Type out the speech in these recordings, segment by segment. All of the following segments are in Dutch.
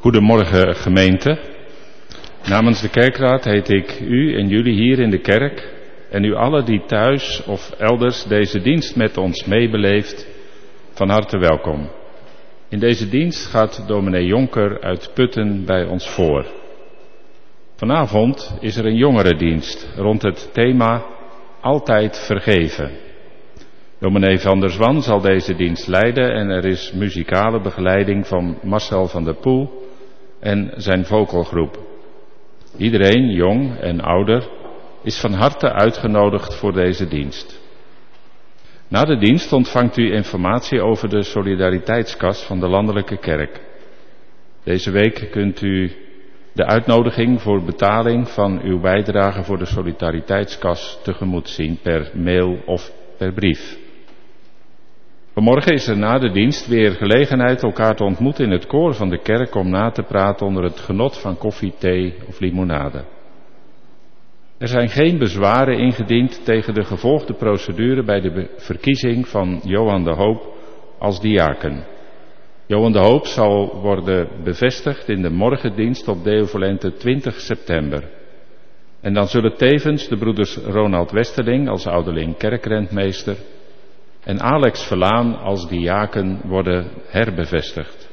Goedemorgen gemeente. Namens de kerkraad heet ik u en jullie hier in de kerk en u allen die thuis of elders deze dienst met ons meebeleeft, van harte welkom. In deze dienst gaat dominee Jonker uit Putten bij ons voor. Vanavond is er een jongerendienst rond het thema Altijd vergeven. Dominee van der Zwan zal deze dienst leiden en er is muzikale begeleiding van Marcel van der Poel en zijn vocalgroep. Iedereen, jong en ouder, is van harte uitgenodigd voor deze dienst. Na de dienst ontvangt u informatie over de solidariteitskas van de Landelijke Kerk. Deze week kunt u de uitnodiging voor betaling van uw bijdrage voor de solidariteitskas tegemoet zien per mail of per brief. Vanmorgen is er na de dienst weer gelegenheid elkaar te ontmoeten in het koor van de kerk om na te praten onder het genot van koffie, thee of limonade. Er zijn geen bezwaren ingediend tegen de gevolgde procedure bij de verkiezing van Johan de Hoop als diaken. Johan de Hoop zal worden bevestigd in de morgendienst op Deo Volente 20 september. En dan zullen tevens de broeders Ronald Westerling als ouderling kerkrentmeester en Alex Verlaan als diaken worden herbevestigd.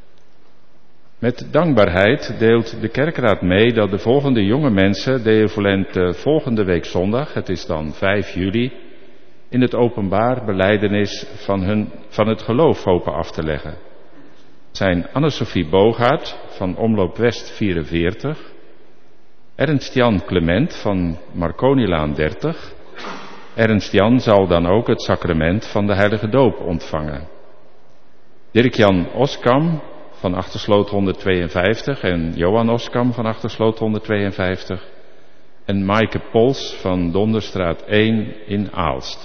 Met dankbaarheid deelt de kerkraad mee dat de volgende jonge mensen Deo Volente volgende week zondag, het is dan 5 juli, in het openbaar belijdenis van het geloof hopen af te leggen. Het zijn Anne-Sophie Boogaard van Omloop West 44, Ernst-Jan Clement van Marconilaan 30. Ernst-Jan zal dan ook het sacrament van de heilige doop ontvangen. Dirk-Jan Oskam van Achtersloot 152 en Johan Oskam van Achtersloot 152 en Maaike Pols van Donderstraat 1 in Aalst.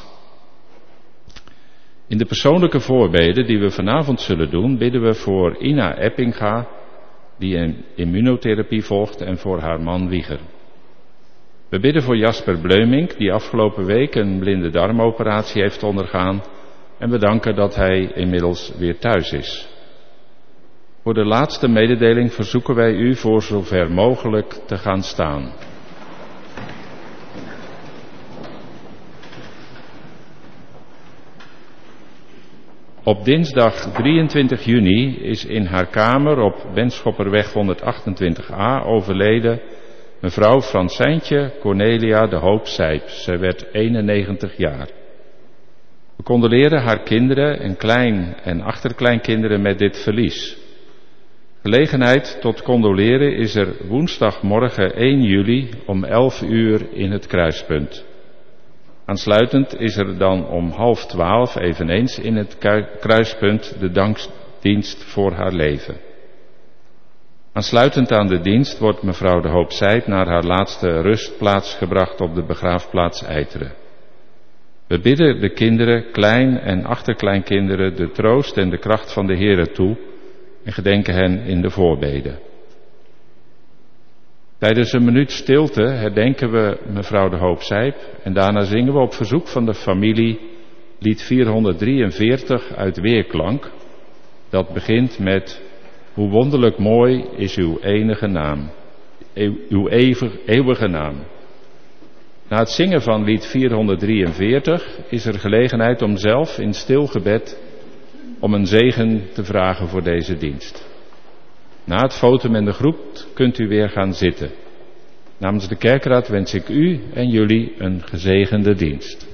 In de persoonlijke voorbeden die we vanavond zullen doen, bidden we voor Ina Eppinga, die een immunotherapie volgt, en voor haar man Wieger. We bidden voor Jasper Bleumink, die afgelopen week een blinde darmoperatie heeft ondergaan, en we danken dat hij inmiddels weer thuis is. Voor de laatste mededeling verzoeken wij u voor zover mogelijk te gaan staan. Op dinsdag 23 juni is in haar kamer op Benschopperweg 128a overleden mevrouw Fransijntje Cornelia de Hoop Sijp. Zij werd 91 jaar. We condoleren haar kinderen en klein- en achterkleinkinderen met dit verlies. Gelegenheid tot condoleren is er woensdagmorgen 1 juli om 11 uur in het kruispunt. Aansluitend is er dan om 11:30 eveneens in het kruispunt de dankdienst voor haar leven. Aansluitend aan de dienst wordt mevrouw de Hoop Sijp naar haar laatste rustplaats gebracht op de begraafplaats Eiteren. We bidden de kinderen, klein- en achterkleinkinderen de troost en de kracht van de Heere toe en gedenken hen in de voorbeden. Tijdens een minuut stilte herdenken we mevrouw de Hoop Sijp en daarna zingen we op verzoek van de familie lied 443 uit Weerklank. Dat begint met: Hoe wonderlijk mooi is uw enige naam, uw eeuwige naam. Na het zingen van lied 443 is er gelegenheid om zelf in stil gebed om een zegen te vragen voor deze dienst. Na het fotum en de groet kunt u weer gaan zitten. Namens de kerkraad wens ik u en jullie een gezegende dienst.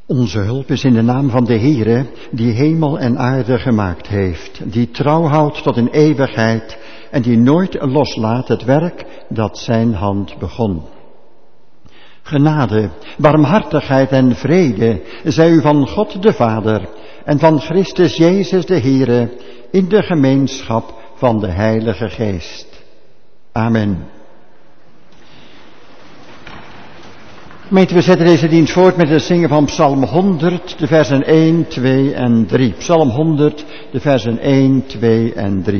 Onze hulp is in de naam van de Heere, die hemel en aarde gemaakt heeft, die trouw houdt tot in eeuwigheid en die nooit loslaat het werk dat zijn hand begon. Genade, barmhartigheid en vrede zij u van God de Vader en van Christus Jezus de Heere in de gemeenschap van de Heilige Geest. Amen. Gemeente, we zetten deze dienst voort met het zingen van Psalm 100, de versen 1, 2 en 3. Psalm 100, de versen 1, 2 en 3.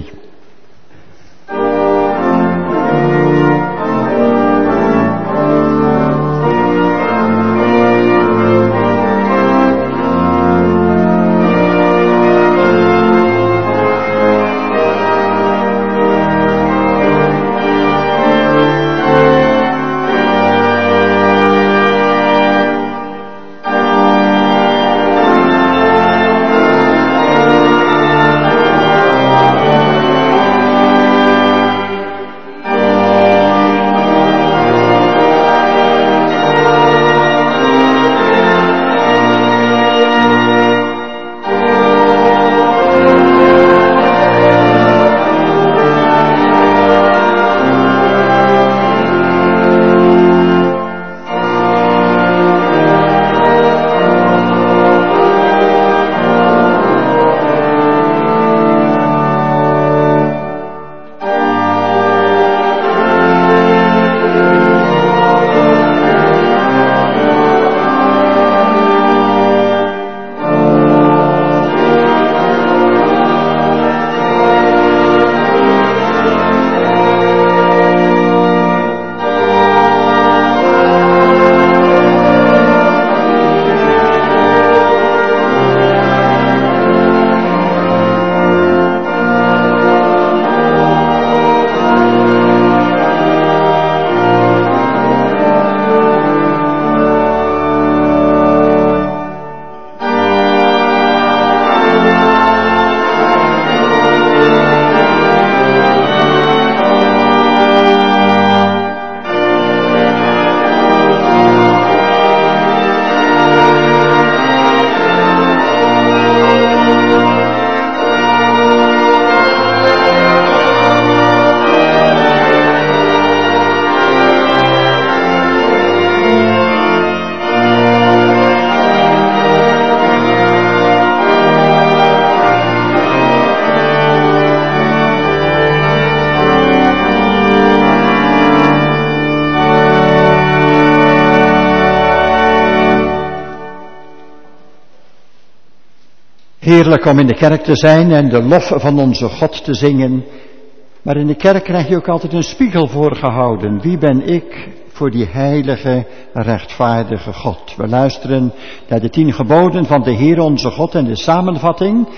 Heerlijk om in de kerk te zijn en de lof van onze God te zingen. Maar in de kerk krijg je ook altijd een spiegel voorgehouden. Wie ben ik voor die heilige, rechtvaardige God? We luisteren naar de 10 geboden van de Heer onze God en de samenvatting.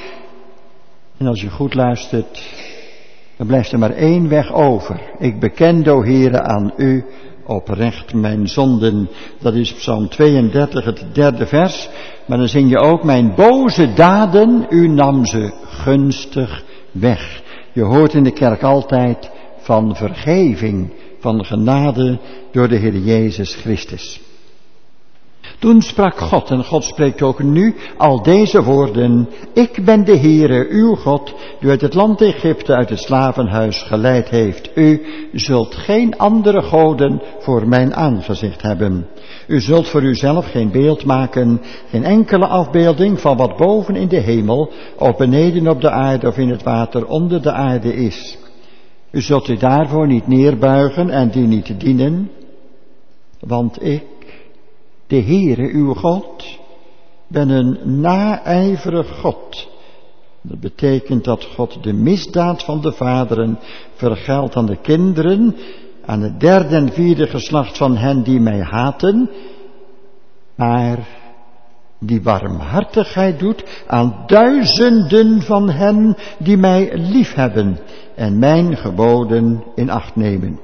En als je goed luistert, dan blijft er maar 1 weg over. Ik beken, o Heere, aan u oprecht mijn zonden. Dat is Psalm 32, het 3e vers. Maar dan zing je ook, mijn boze daden, u nam ze gunstig weg. Je hoort in de kerk altijd van vergeving, van genade door de Heer Jezus Christus. Toen sprak God, en God spreekt ook nu, al deze woorden. Ik ben de Heere, uw God, die uit het land Egypte, uit het slavenhuis geleid heeft. U zult geen andere goden voor mijn aangezicht hebben. U zult voor uzelf geen beeld maken, geen enkele afbeelding van wat boven in de hemel, of beneden op de aarde of in het water onder de aarde is. U zult u daarvoor niet neerbuigen en die niet dienen, want ik, de Heere uw God, ben een naijverig God. Dat betekent dat God de misdaad van de vaderen vergeldt aan de kinderen, aan het 3e en 4e geslacht van hen die mij haten, maar die barmhartigheid doet aan duizenden van hen die mij liefhebben en mijn geboden in acht nemen.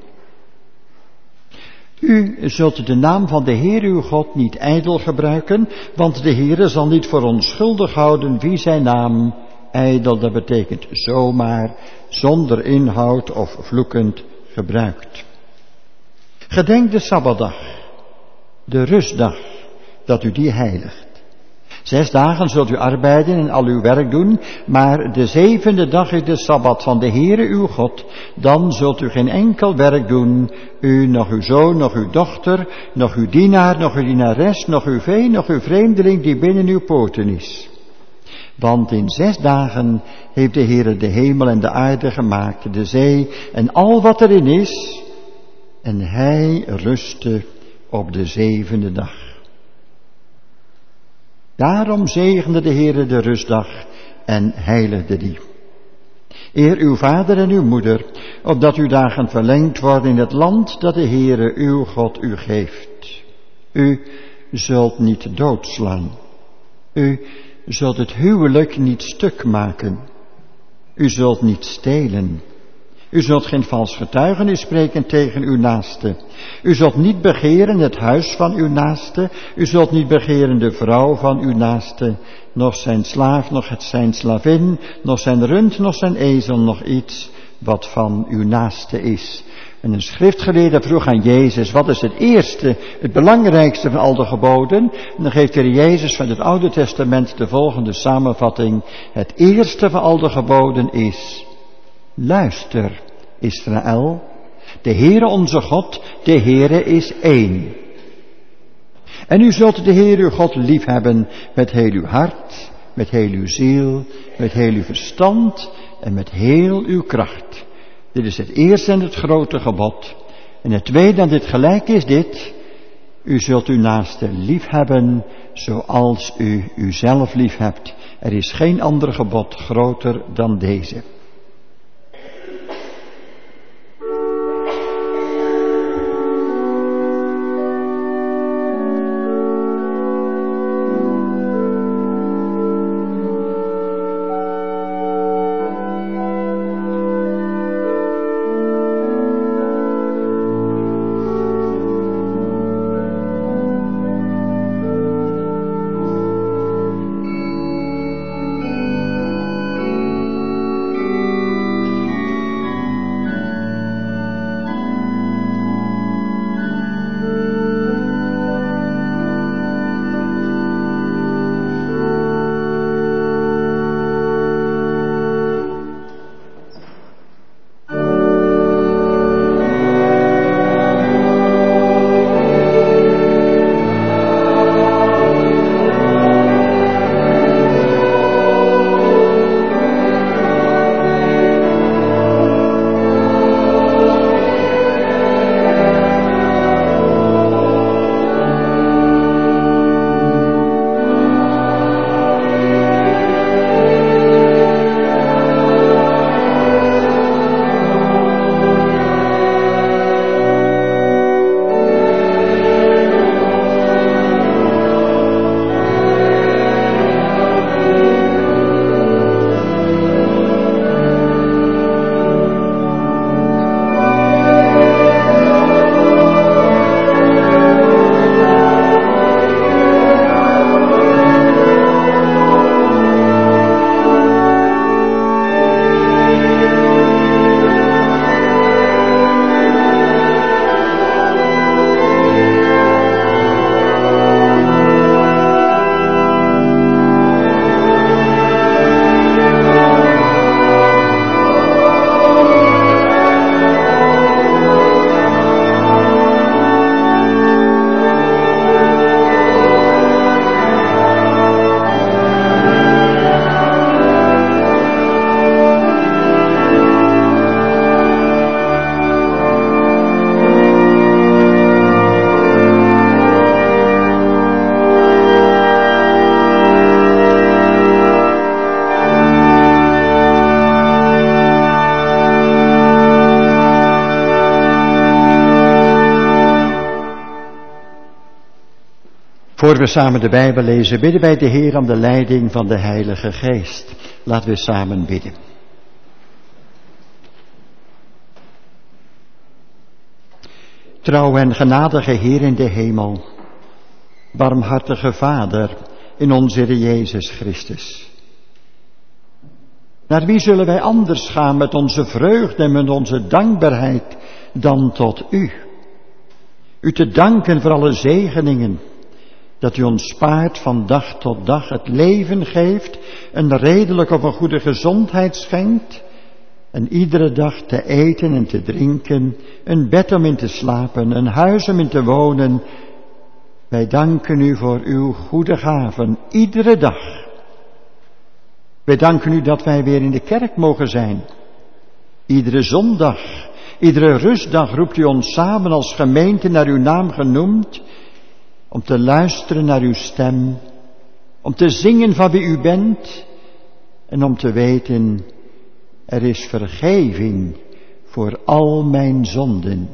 U zult de naam van de Heer uw God niet ijdel gebruiken, want de Heere zal niet voor onschuldig houden wie zijn naam ijdel, dat betekent zomaar, zonder inhoud of vloekend gebruikt. Gedenk de Sabbatdag, de rustdag, dat u die heiligt. 6 dagen zult u arbeiden en al uw werk doen, maar de 7e dag is de Sabbat van de Heere uw God. Dan zult u geen enkel werk doen, u, nog uw zoon, nog uw dochter, nog uw dienaar, nog uw dienares, nog uw vee, nog uw vreemdeling die binnen uw poorten is. Want in 6 dagen heeft de Heere de hemel en de aarde gemaakt, de zee en al wat erin is, en hij rustte op de 7e dag. Daarom zegende de Heere de rustdag en heiligde die. Eer uw vader en uw moeder, opdat uw dagen verlengd worden in het land dat de Heere uw God u geeft. U zult niet doodslaan. U zult het huwelijk niet stuk maken. U zult niet stelen. U zult geen vals getuigenis spreken tegen uw naaste. U zult niet begeren het huis van uw naaste. U zult niet begeren de vrouw van uw naaste. Nog zijn slaaf, nog zijn slavin, nog zijn rund, nog zijn ezel, nog iets wat van uw naaste is. En een schriftgeleerde vroeg aan Jezus, wat is het eerste, het belangrijkste van al de geboden? En dan geeft de Heer Jezus van het Oude Testament de volgende samenvatting. Het eerste van al de geboden is: luister, Israël, de Heere onze God, de Heere is één. En u zult de Heer uw God liefhebben met heel uw hart, met heel uw ziel, met heel uw verstand en met heel uw kracht. Dit is het eerste en het grote gebod. En het tweede en dit gelijk is dit: u zult uw naaste liefhebben zoals u uzelf liefhebt. Er is geen ander gebod groter dan deze. Voor we samen de Bijbel lezen, bidden wij de Heer om de leiding van de Heilige Geest. Laten we samen bidden. Trouw en genadige Heer in de hemel, barmhartige Vader in onze Heer Jezus Christus. Naar wie zullen wij anders gaan met onze vreugde en met onze dankbaarheid dan tot U? U te danken voor alle zegeningen Dat u ons spaart van dag tot dag, het leven geeft, een redelijke of een goede gezondheid schenkt, en iedere dag te eten en te drinken, een bed om in te slapen, een huis om in te wonen. Wij danken u voor uw goede gaven, iedere dag. Wij danken u dat wij weer in de kerk mogen zijn. Iedere zondag, iedere rustdag roept u ons samen als gemeente naar uw naam genoemd, om te luisteren naar uw stem, om te zingen van wie u bent en om te weten, er is vergeving voor al mijn zonden.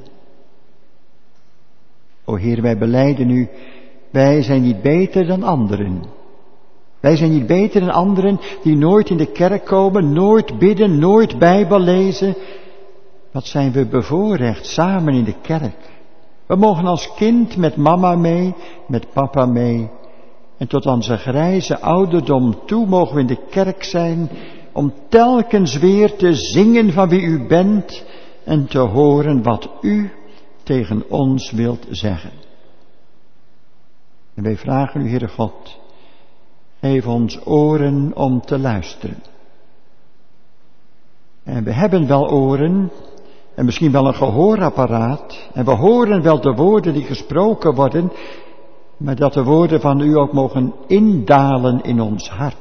O Heer, wij belijden u, wij zijn niet beter dan anderen. Wij zijn niet beter dan anderen die nooit in de kerk komen, nooit bidden, nooit Bijbel lezen. Wat zijn we bevoorrecht samen in de kerk. We mogen als kind met mama mee, met papa mee. En tot onze grijze ouderdom toe mogen we in de kerk zijn om telkens weer te zingen van wie u bent en te horen wat u tegen ons wilt zeggen. En wij vragen u, Heere God, geef ons oren om te luisteren. En we hebben wel oren en misschien wel een gehoorapparaat en we horen wel de woorden die gesproken worden, maar dat de woorden van u ook mogen indalen in ons hart.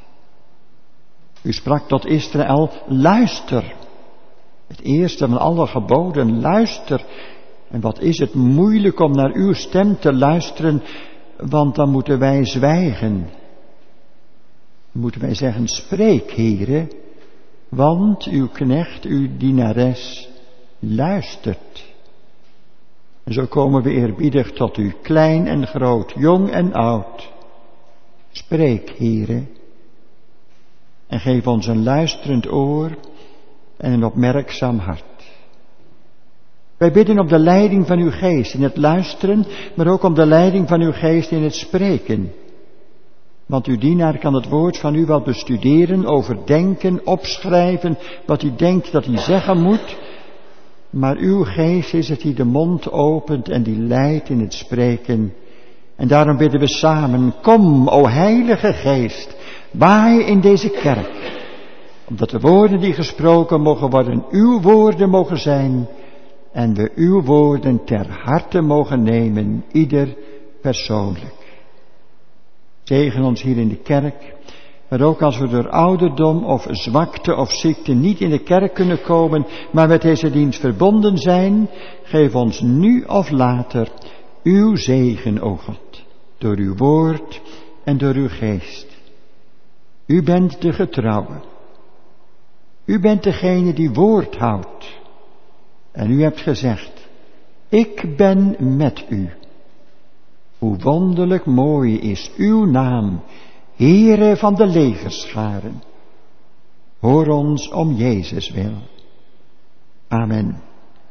U sprak tot Israël, luister. Het eerste van alle geboden, luister. En wat is het moeilijk om naar uw stem te luisteren, want dan moeten wij zwijgen. Dan moeten wij zeggen, spreek, Heere, want uw knecht, uw dienares, luistert. En zo komen we eerbiedig tot u, klein en groot, jong en oud. Spreek, Heere, en geef ons een luisterend oor en een opmerkzaam hart. Wij bidden op de leiding van uw geest in het luisteren, maar ook om de leiding van uw geest in het spreken. Want uw dienaar kan het woord van u wel bestuderen, overdenken, opschrijven, wat u denkt dat hij zeggen moet. Maar uw geest is het die de mond opent en die leidt in het spreken. En daarom bidden we samen, kom, o Heilige Geest, waai in deze kerk. Omdat de woorden die gesproken mogen worden, uw woorden mogen zijn. En we uw woorden ter harte mogen nemen, ieder persoonlijk. Zegen ons hier in de kerk, maar ook als we door ouderdom of zwakte of ziekte niet in de kerk kunnen komen, maar met deze dienst verbonden zijn, geef ons nu of later uw zegen, o God, door uw woord en door uw geest. U bent de getrouwe. U bent degene die woord houdt. En u hebt gezegd, ik ben met u. Hoe wonderlijk mooi is uw naam, Heere van de legerscharen. Hoor ons om Jezus wil. Amen.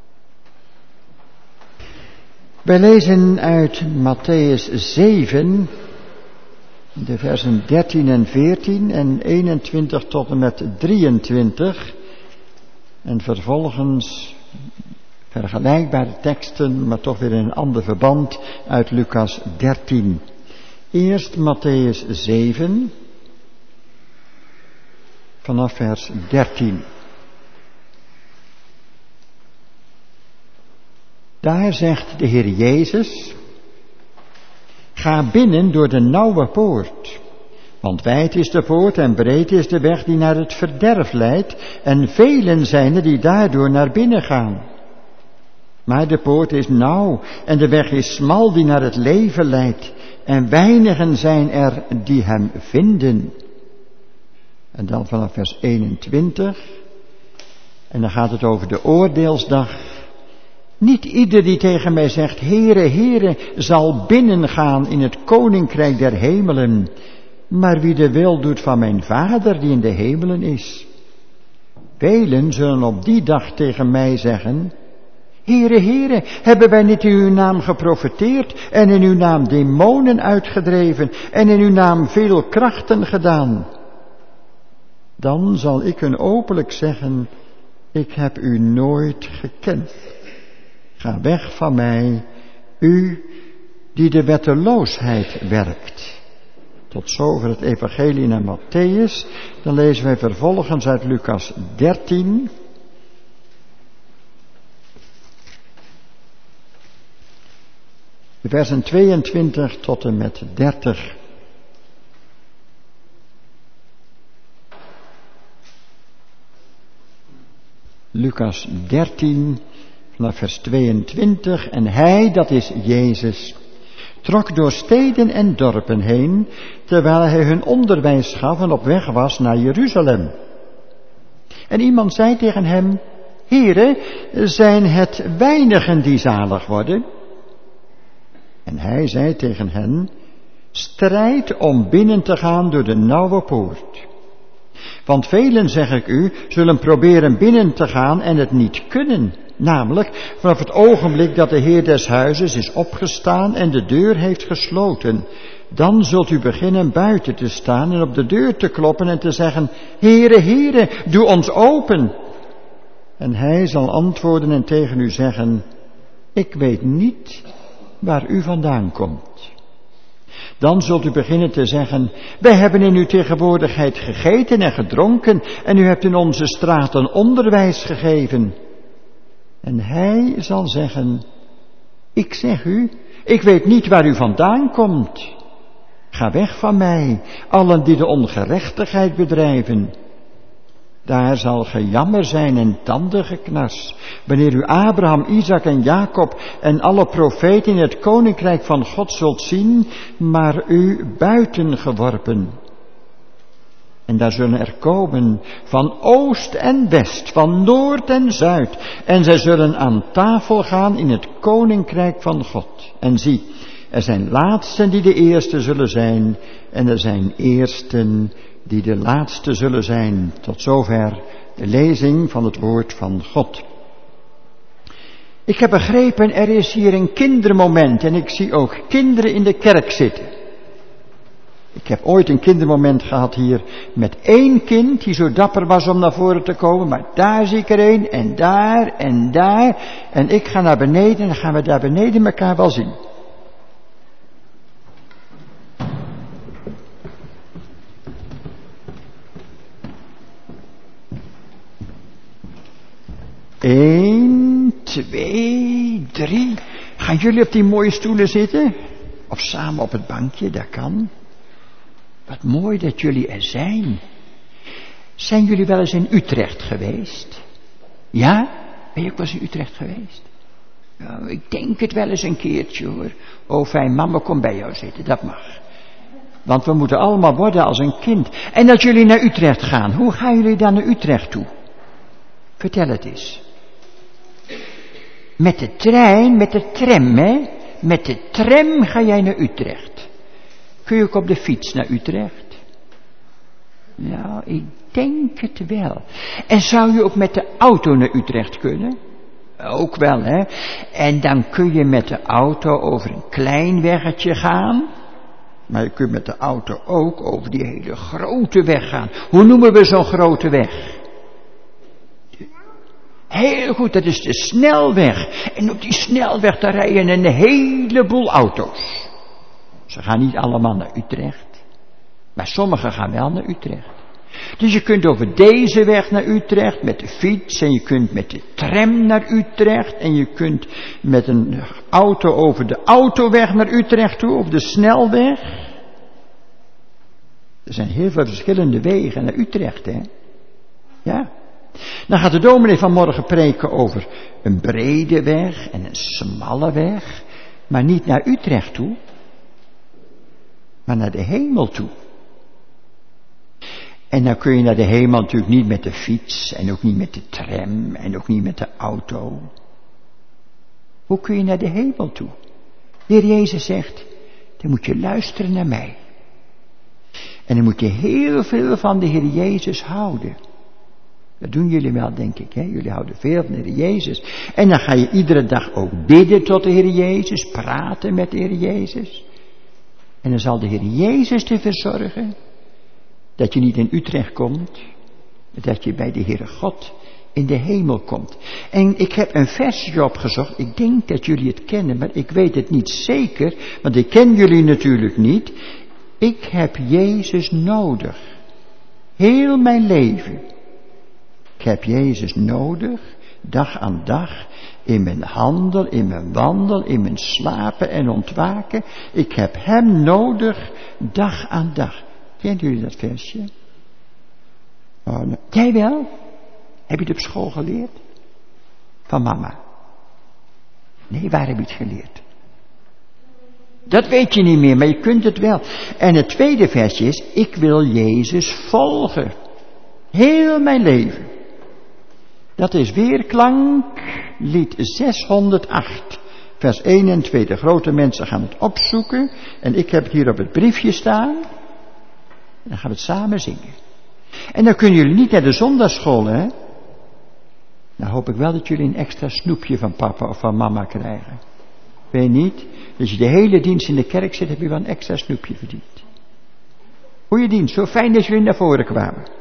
Wij lezen uit Mattheüs 7, de versen 13 en 14 en 21 tot en met 23. En vervolgens vergelijkbare teksten, maar toch weer in een ander verband uit Lucas 13. Eerst Mattheüs 7, vanaf vers 13. Daar zegt de Heer Jezus, ga binnen door de nauwe poort, want wijd is de poort en breed is de weg die naar het verderf leidt, en velen zijn er die daardoor naar binnen gaan. Maar de poort is nauw en de weg is smal die naar het leven leidt, en weinigen zijn er die hem vinden. En dan vanaf vers 21, en dan gaat het over de oordeelsdag. Niet ieder die tegen mij zegt, Heere, Heere, zal binnengaan in het koninkrijk der hemelen, maar wie de wil doet van mijn Vader die in de hemelen is. Velen zullen op die dag tegen mij zeggen, Heere, Heere, hebben wij niet in uw naam geprofeteerd en in uw naam demonen uitgedreven en in uw naam veel krachten gedaan? Dan zal ik hun openlijk zeggen, ik heb u nooit gekend. Ga weg van mij, u die de wetteloosheid werkt. Tot zover het evangelie naar Mattheüs. Dan lezen wij vervolgens uit Lucas 13. De versen 22 tot en met 30. Lucas 13, vanaf vers 22. En hij, dat is Jezus, trok door steden en dorpen heen, terwijl hij hun onderwijs gaf en op weg was naar Jeruzalem. En iemand zei tegen hem: Heere, zijn het weinigen die zalig worden? En hij zei tegen hen: strijd om binnen te gaan door de nauwe poort. Want velen, zeg ik u, zullen proberen binnen te gaan en het niet kunnen. Namelijk vanaf het ogenblik dat de Heer des huizes is opgestaan en de deur heeft gesloten. Dan zult u beginnen buiten te staan en op de deur te kloppen en te zeggen: Heere, Heere, doe ons open. En hij zal antwoorden en tegen u zeggen: ik weet niet waar u vandaan komt. Dan zult u beginnen te zeggen: wij hebben in uw tegenwoordigheid gegeten en gedronken en u hebt in onze straten onderwijs gegeven. En hij zal zeggen: ik zeg u, ik weet niet waar u vandaan komt. Ga weg van mij, allen die de ongerechtigheid bedrijven. Daar zal gejammer zijn en tandengeknars, wanneer u Abraham, Isaac en Jacob en alle profeten in het koninkrijk van God zult zien, maar u buiten geworpen. En daar zullen er komen van oost en west, van noord en zuid, en zij zullen aan tafel gaan in het koninkrijk van God. En zie, er zijn laatsten die de eerste zullen zijn, en er zijn eersten die de laatste zullen zijn. Tot zover de lezing van het woord van God. Ik heb begrepen, er is hier een kindermoment en ik zie ook kinderen in de kerk zitten. Ik heb ooit een kindermoment gehad hier met 1 kind die zo dapper was om naar voren te komen, maar daar zie ik er een en daar en daar. En ik ga naar beneden en dan gaan we daar beneden elkaar wel zien. Eén, 2, 3. Gaan jullie op die mooie stoelen zitten? Of samen op het bankje, dat kan. Wat mooi dat jullie er zijn. Zijn jullie wel eens in Utrecht geweest? Ja? Ben je ook wel eens in Utrecht geweest? Nou, ik denk het wel eens een keertje hoor. Oh fijn, mama komt bij jou zitten, dat mag. Want we moeten allemaal worden als een kind. En dat jullie naar Utrecht gaan, hoe gaan jullie dan naar Utrecht toe? Vertel het eens. Met de trein, met de tram, hè? Met de tram ga jij naar Utrecht. Kun je ook op de fiets naar Utrecht? Nou, ik denk het wel. En zou je ook met de auto naar Utrecht kunnen? Ook wel, hè? En dan kun je met de auto over een klein weggetje gaan. Maar je kunt met de auto ook over die hele grote weg gaan. Hoe noemen we zo'n grote weg? Heel goed, dat is de snelweg. En op die snelweg daar rijden een heleboel auto's. Ze gaan niet allemaal naar Utrecht. Maar sommigen gaan wel naar Utrecht. Dus je kunt over deze weg naar Utrecht met de fiets. En je kunt met de tram naar Utrecht. En je kunt met een auto over de autoweg naar Utrecht toe. Of de snelweg. Er zijn heel veel verschillende wegen naar Utrecht, hè. Ja. Dan gaat de dominee vanmorgen preken over een brede weg en een smalle weg. Maar niet naar Utrecht toe. Maar naar de hemel toe. En dan kun je naar de hemel natuurlijk niet met de fiets. En ook niet met de tram. En ook niet met de auto. Hoe kun je naar de hemel toe? De Heer Jezus zegt, dan moet je luisteren naar mij. En dan moet je heel veel van de Heer Jezus houden. Dat doen jullie wel, denk ik, hè? Jullie houden veel van de Heer Jezus. En dan ga je iedere dag ook bidden tot de Heer Jezus, praten met de Heer Jezus. En dan zal de Heer Jezus ervoor zorgen dat je niet in Utrecht komt, maar dat je bij de Heere God in de hemel komt. En ik heb een versje opgezocht. Ik denk dat jullie het kennen, maar ik weet het niet zeker, want ik ken jullie natuurlijk niet. Ik heb Jezus nodig. Heel mijn leven. Ik heb Jezus nodig, dag aan dag, in mijn handel, in mijn wandel, in mijn slapen en ontwaken. Ik heb Hem nodig, dag aan dag. Kennen jullie dat versje? Oh, nou. Jij wel? Heb je het op school geleerd? Van mama? Nee, waar heb je het geleerd? Dat weet je niet meer, maar je kunt het wel. En het tweede versje is, ik wil Jezus volgen. Heel mijn leven. Dat is weerklank, lied 608, vers 1 en 2. De grote mensen gaan het opzoeken. En ik heb het hier op het briefje staan. En dan gaan we het samen zingen. En dan kunnen jullie niet naar de zondagschool, hè? Nou hoop ik wel dat jullie een extra snoepje van papa of van mama krijgen. Weet je niet? Als je de hele dienst in de kerk zit, heb je wel een extra snoepje verdiend. Goeie dienst, zo fijn dat jullie naar voren kwamen.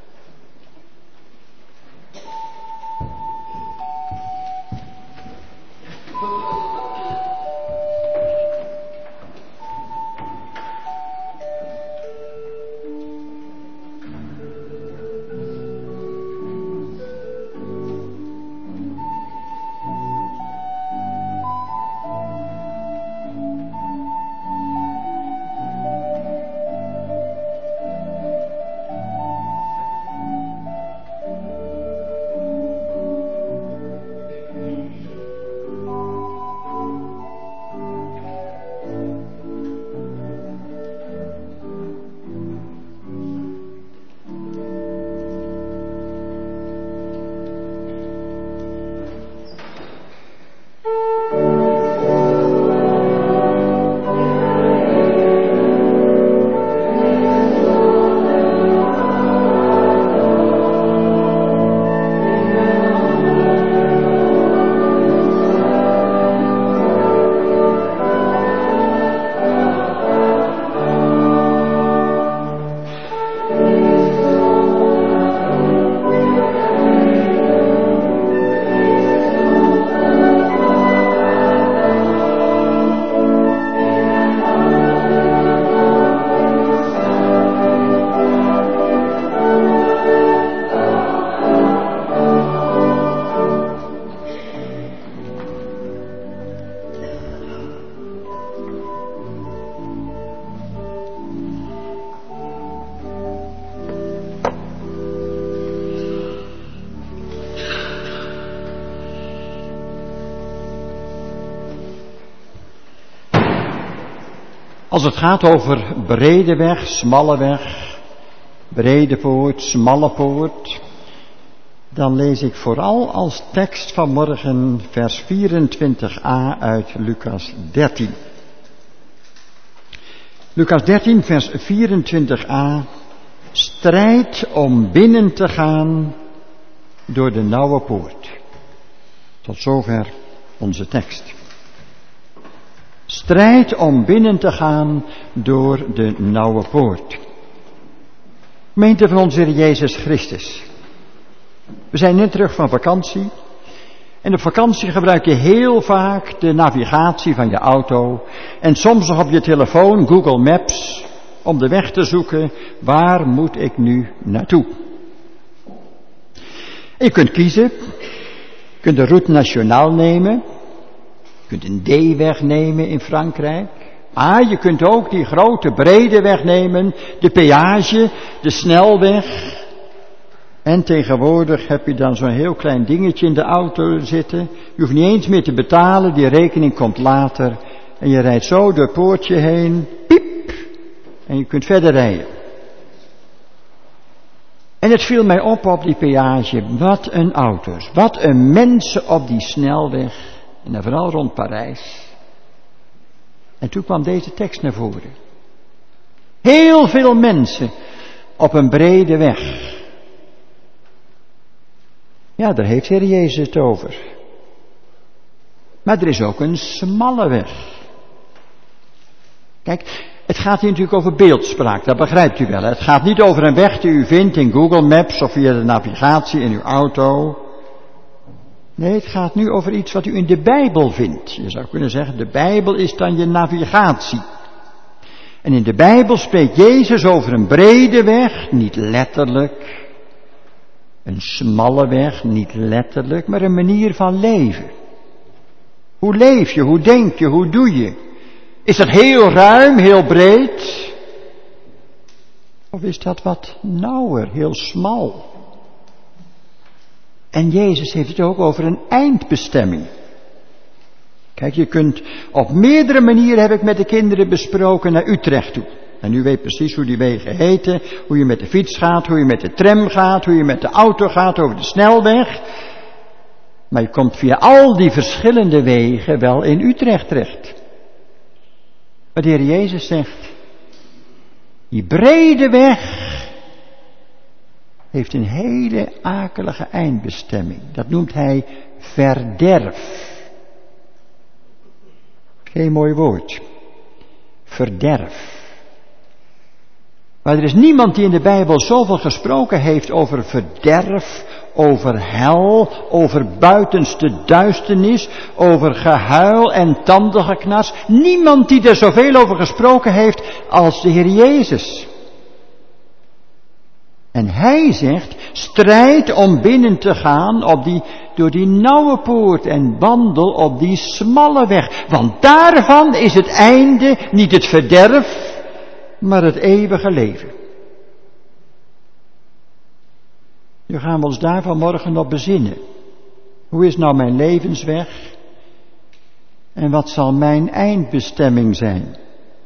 Als het gaat over brede weg, smalle weg, brede poort, smalle poort, dan lees ik vooral als tekst vanmorgen vers 24a uit Lucas 13. Lucas 13, vers 24a. Strijd om binnen te gaan door de nauwe poort. Tot zover onze tekst. Strijd om binnen te gaan door de nauwe poort. Gemeente van onze Heer Jezus Christus. We zijn net terug van vakantie. En op vakantie gebruik je heel vaak de navigatie van je auto. En soms nog op je telefoon, Google Maps, om de weg te zoeken. Waar moet ik nu naartoe? En je kunt kiezen. Je kunt de route nationaal nemen. Je kunt een D-weg nemen in Frankrijk. Maar je kunt ook die grote brede weg nemen. De peage, de snelweg. En tegenwoordig heb je dan zo'n heel klein dingetje in de auto zitten. Je hoeft niet eens meer te betalen, die rekening komt later. En je rijdt zo door het poortje heen, piep, en je kunt verder rijden. En het viel mij op die peage, wat een auto's, wat een mensen op die snelweg. En dan vooral rond Parijs. En toen kwam deze tekst naar voren. Heel veel mensen op een brede weg. Ja, daar heeft Heer Jezus het over. Maar er is ook een smalle weg. Kijk, het gaat hier natuurlijk over beeldspraak, dat begrijpt u wel. Het gaat niet over een weg die u vindt in Google Maps of via de navigatie in uw auto. Nee, het gaat nu over iets wat u in de Bijbel vindt. Je zou kunnen zeggen, de Bijbel is dan je navigatie. En in de Bijbel spreekt Jezus over een brede weg, niet letterlijk. Een smalle weg, niet letterlijk, maar een manier van leven. Hoe leef je, hoe denk je, hoe doe je? Is dat heel ruim, heel breed? Of is dat wat nauwer, heel smal? En Jezus heeft het ook over een eindbestemming. Kijk, je kunt op meerdere manieren, heb ik met de kinderen besproken, naar Utrecht toe. En u weet precies hoe die wegen heten, hoe je met de fiets gaat, hoe je met de tram gaat, hoe je met de auto gaat over de snelweg. Maar je komt via al die verschillende wegen wel in Utrecht terecht. Maar de Heer Jezus zegt, die brede weg heeft een hele akelige eindbestemming. Dat noemt hij verderf. Geen mooi woord. Verderf. Maar er is niemand die in de Bijbel zoveel gesproken heeft over verderf, over hel, over buitenste duisternis, over gehuil en tandengeknars. Niemand die er zoveel over gesproken heeft als de Heer Jezus. En hij zegt, strijd om binnen te gaan door die nauwe poort en wandel op die smalle weg. Want daarvan is het einde niet het verderf, maar het eeuwige leven. Nu gaan we ons daar vanmorgen op bezinnen. Hoe is nou mijn levensweg? En wat zal mijn eindbestemming zijn?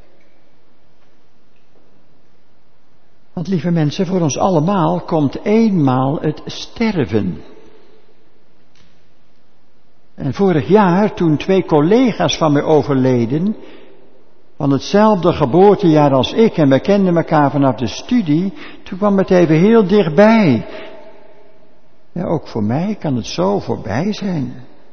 Want lieve mensen, voor ons allemaal komt eenmaal het sterven. En vorig jaar, toen 2 collega's van mij overleden, van hetzelfde geboortejaar als ik, en we kenden elkaar vanaf de studie, toen kwam het even heel dichtbij. Ja, ook voor mij kan het zo voorbij zijn.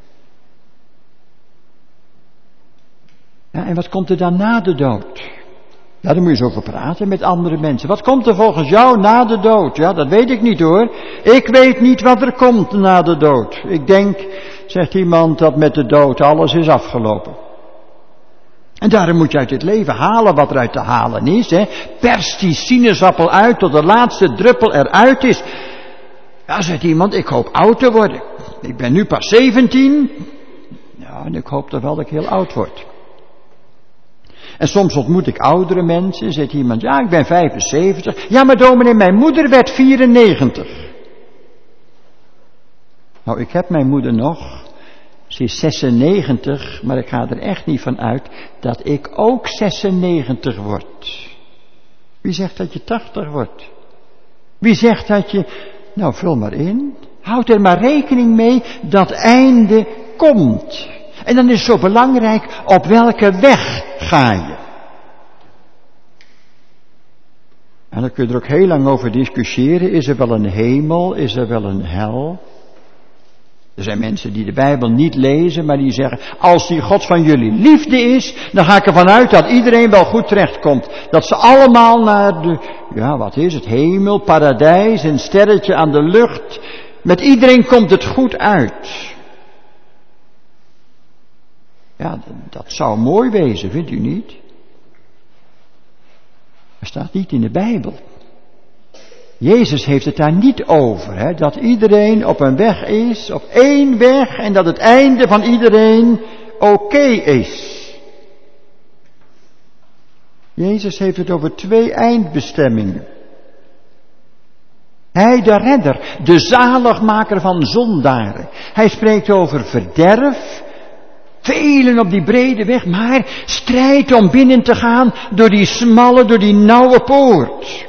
Ja, en wat komt er dan na de dood? Ja, daar moet je eens over praten met andere mensen. Wat komt er volgens jou na de dood? Ja, dat weet ik niet hoor. Ik weet niet wat er komt na de dood. Ik denk, zegt iemand, dat met de dood alles is afgelopen. En daarom moet je uit dit leven halen wat er uit te halen is. Hè. Pers die sinaasappel uit tot de laatste druppel eruit is. Ja, zegt iemand, ik hoop oud te worden. Ik ben nu pas 17. Ja, en ik hoop toch wel dat ik heel oud word. En soms ontmoet ik oudere mensen, zegt iemand, ja, ik ben 75. Ja, maar dominee, mijn moeder werd 94. Nou, ik heb mijn moeder nog. Ze is 96, maar ik ga er echt niet van uit dat ik ook 96 word. Wie zegt dat je 80 wordt? Wie zegt dat je... Nou, vul maar in. Houd er maar rekening mee dat einde komt. En dan is het zo belangrijk, op welke weg ga je? En dan kun je er ook heel lang over discussiëren. Is er wel een hemel? Is er wel een hel? Er zijn mensen die de Bijbel niet lezen, maar die zeggen, als die God van jullie liefde is, dan ga ik ervan uit dat iedereen wel goed terechtkomt. Dat ze allemaal naar de, ja, wat is het, hemel, paradijs, een sterretje aan de lucht. Met iedereen komt het goed uit. Ja, dat zou mooi wezen, vindt u niet? Dat staat niet in de Bijbel. Jezus heeft het daar niet over, hè, dat iedereen op een weg is, op één weg, en dat het einde van iedereen oké is. Jezus heeft het over 2 eindbestemmingen. Hij, de redder, de zaligmaker van zondaren. Hij spreekt over verderf, velen op die brede weg, maar strijd om binnen te gaan door die smalle, door die nauwe poort.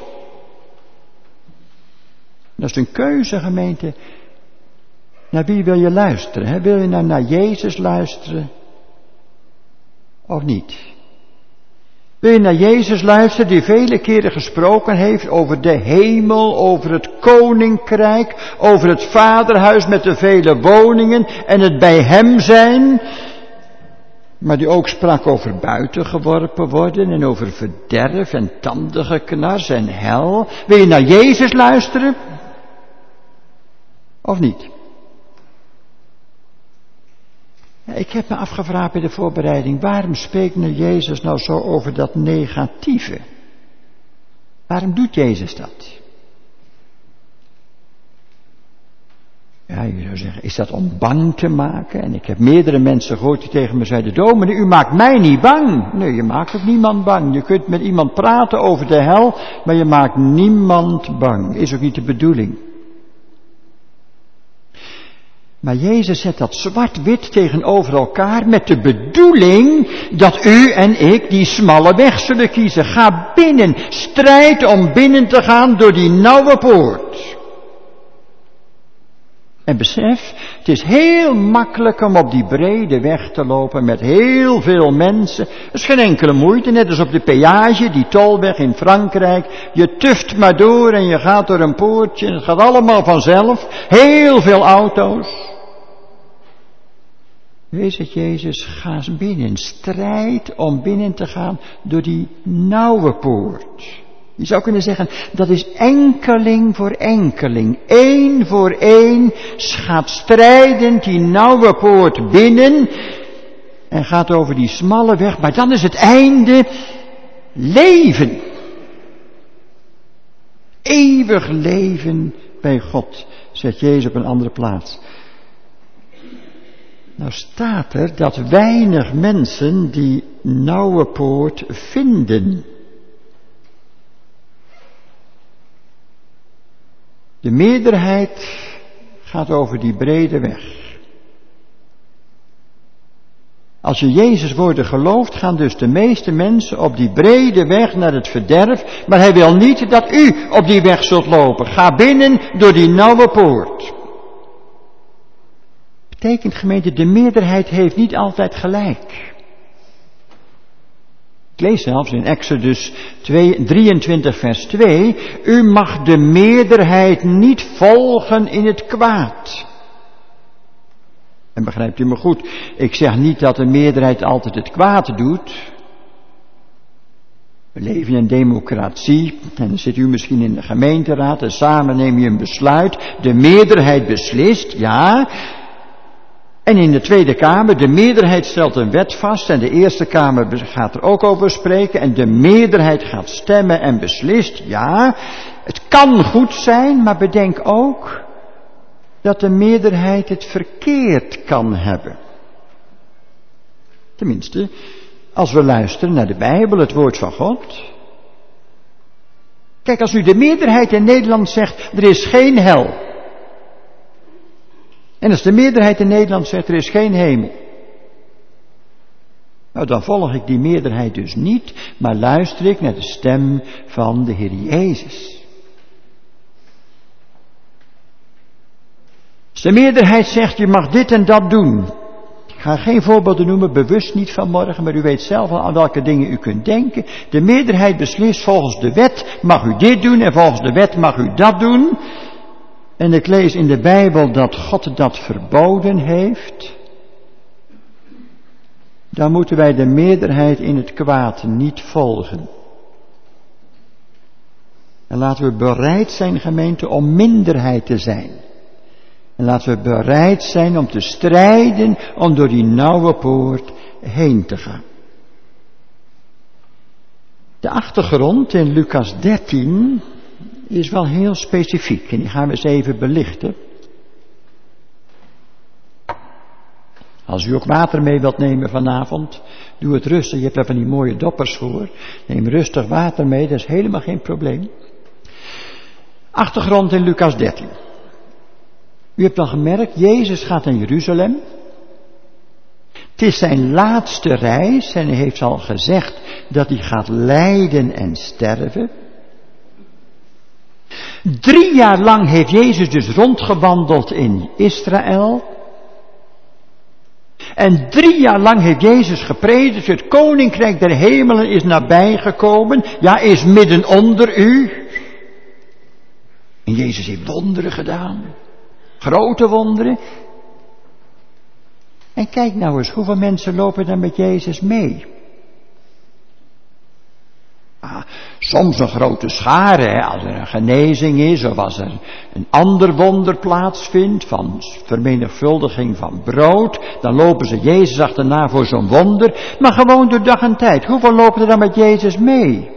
Dat is een keuze, gemeente. Naar wie wil je luisteren? Hè? Wil je nou naar Jezus luisteren? Of niet? Wil je naar Jezus luisteren die vele keren gesproken heeft over de hemel, over het koninkrijk, over het vaderhuis met de vele woningen en het bij hem zijn? Maar die ook sprak over buiten geworpen worden en over verderf en tandengeknars en hel. Wil je naar Jezus luisteren? Of niet? Ik heb me afgevraagd bij de voorbereiding, waarom spreekt nou Jezus nou zo over dat negatieve? Waarom doet Jezus dat? Ja, je zou zeggen, is dat om bang te maken? En ik heb meerdere mensen gehoord die tegen me zeiden, dominee, u maakt mij niet bang. Nee, je maakt ook niemand bang. Je kunt met iemand praten over de hel, maar je maakt niemand bang. Is ook niet de bedoeling. Maar Jezus zet dat zwart-wit tegenover elkaar met de bedoeling dat u en ik die smalle weg zullen kiezen. Ga binnen, strijd om binnen te gaan door die nauwe poort. En besef, het is heel makkelijk om op die brede weg te lopen met heel veel mensen. Dat is geen enkele moeite, net als op de peage, die tolweg in Frankrijk. Je tuft maar door en je gaat door een poortje en het gaat allemaal vanzelf. Heel veel auto's. Wees het Jezus, ga eens binnen. Strijd om binnen te gaan door die nauwe poort. Je zou kunnen zeggen, dat is enkeling voor enkeling. Eén voor één gaat strijdend die nauwe poort binnen. En gaat over die smalle weg. Maar dan is het einde leven. Eeuwig leven bij God, zet Jezus op een andere plaats. Nou staat er dat weinig mensen die nauwe poort vinden. De meerderheid gaat over die brede weg. Als je Jezus woorden gelooft, gaan dus de meeste mensen op die brede weg naar het verderf, maar hij wil niet dat u op die weg zult lopen. Ga binnen door die nauwe poort. Betekent, gemeente, de meerderheid heeft niet altijd gelijk. Ik lees zelfs in Exodus 23 vers 2, u mag de meerderheid niet volgen in het kwaad. En begrijpt u me goed, ik zeg niet dat de meerderheid altijd het kwaad doet. We leven in een democratie en dan zit u misschien in de gemeenteraad en samen neem je een besluit. De meerderheid beslist, ja. En in de Tweede Kamer, de meerderheid stelt een wet vast en de Eerste Kamer gaat er ook over spreken en de meerderheid gaat stemmen en beslist, ja. Het kan goed zijn, maar bedenk ook dat de meerderheid het verkeerd kan hebben. Tenminste, als we luisteren naar de Bijbel, het woord van God. Kijk, als nu de meerderheid in Nederland zegt, er is geen hel. En als de meerderheid in Nederland zegt, er is geen hemel. Nou, dan volg ik die meerderheid dus niet, maar luister ik naar de stem van de Heer Jezus. Als de meerderheid zegt, je mag dit en dat doen. Ik ga geen voorbeelden noemen, bewust niet vanmorgen, maar u weet zelf al aan welke dingen u kunt denken. De meerderheid beslist, volgens de wet mag u dit doen en volgens de wet mag u dat doen. En ik lees in de Bijbel dat God dat verboden heeft. Dan moeten wij de meerderheid in het kwaad niet volgen. En laten we bereid zijn, gemeente, om minderheid te zijn. En laten we bereid zijn om te strijden om door die nauwe poort heen te gaan. De achtergrond in Lucas 13 is wel heel specifiek en die gaan we eens even belichten. Als u ook water mee wilt nemen vanavond, doe het rustig. Je hebt daar van die mooie doppers voor. Neem rustig water mee, dat is helemaal geen probleem. Achtergrond in Lucas 13. U hebt al gemerkt, Jezus gaat naar Jeruzalem. Het is zijn laatste reis en hij heeft al gezegd dat hij gaat lijden en sterven. 3 jaar lang heeft Jezus dus rondgewandeld in Israël. En 3 jaar lang heeft Jezus gepredikt, het koninkrijk der hemelen is nabijgekomen, ja, is midden onder u. En Jezus heeft wonderen gedaan, grote wonderen. En kijk nou eens, hoeveel mensen lopen dan met Jezus mee? Soms een grote schare, hè, als er een genezing is of als er een ander wonder plaatsvindt van vermenigvuldiging van brood, dan lopen ze Jezus achterna voor zo'n wonder, maar gewoon door dag en tijd. Hoeveel lopen er dan met Jezus mee?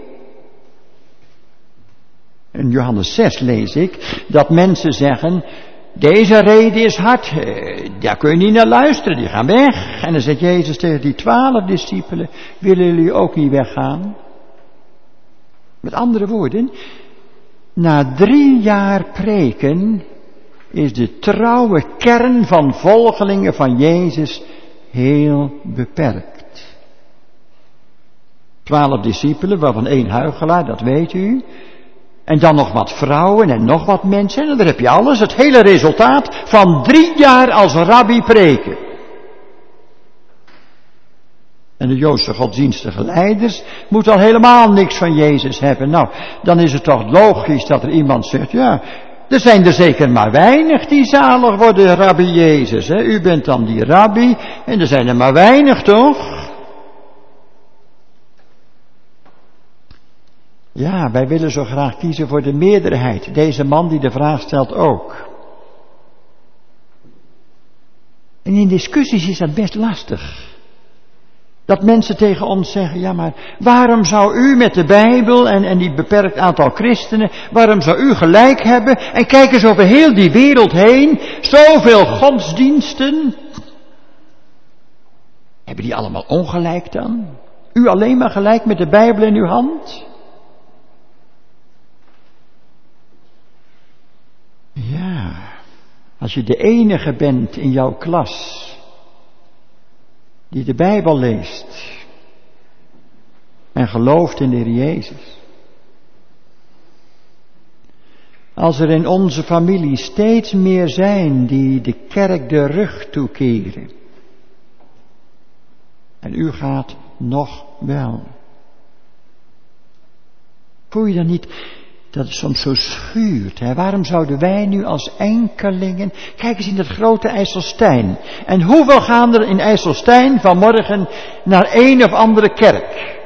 In Johannes 6 lees ik dat mensen zeggen, deze reden is hard, daar kun je niet naar luisteren, die gaan weg. En dan zegt Jezus tegen die 12 discipelen, willen jullie ook niet weggaan? Met andere woorden, na 3 jaar preken is de trouwe kern van volgelingen van Jezus heel beperkt. 12 discipelen, waarvan 1 huichelaar, dat weet u. En dan nog wat vrouwen en nog wat mensen. En dan heb je alles, het hele resultaat van 3 jaar als rabbi preken. En de Joodse godsdienstige leiders moeten al helemaal niks van Jezus hebben. Nou, dan is het toch logisch dat er iemand zegt, ja, er zijn er zeker maar weinig die zalig worden, rabbi Jezus. Hè? U bent dan die rabbi en er zijn er maar weinig, toch? Ja, wij willen zo graag kiezen voor de meerderheid. Deze man die de vraag stelt ook. En in discussies is dat best lastig. Dat mensen tegen ons zeggen, ja maar waarom zou u met de Bijbel en die beperkt aantal christenen, waarom zou u gelijk hebben? En kijk eens over heel die wereld heen, zoveel godsdiensten. Hebben die allemaal ongelijk dan? U alleen maar gelijk met de Bijbel in uw hand? Ja, als je de enige bent in jouw klas die de Bijbel leest en gelooft in de Heer Jezus. Als er in onze familie steeds meer zijn die de kerk de rug toekeren. En u gaat nog wel. Voel je dan niet dat het soms zo schuurt? Hè? Waarom zouden wij nu als enkelingen... Kijk eens in dat grote IJsselstein. En hoeveel gaan er in IJsselstein vanmorgen naar een of andere kerk?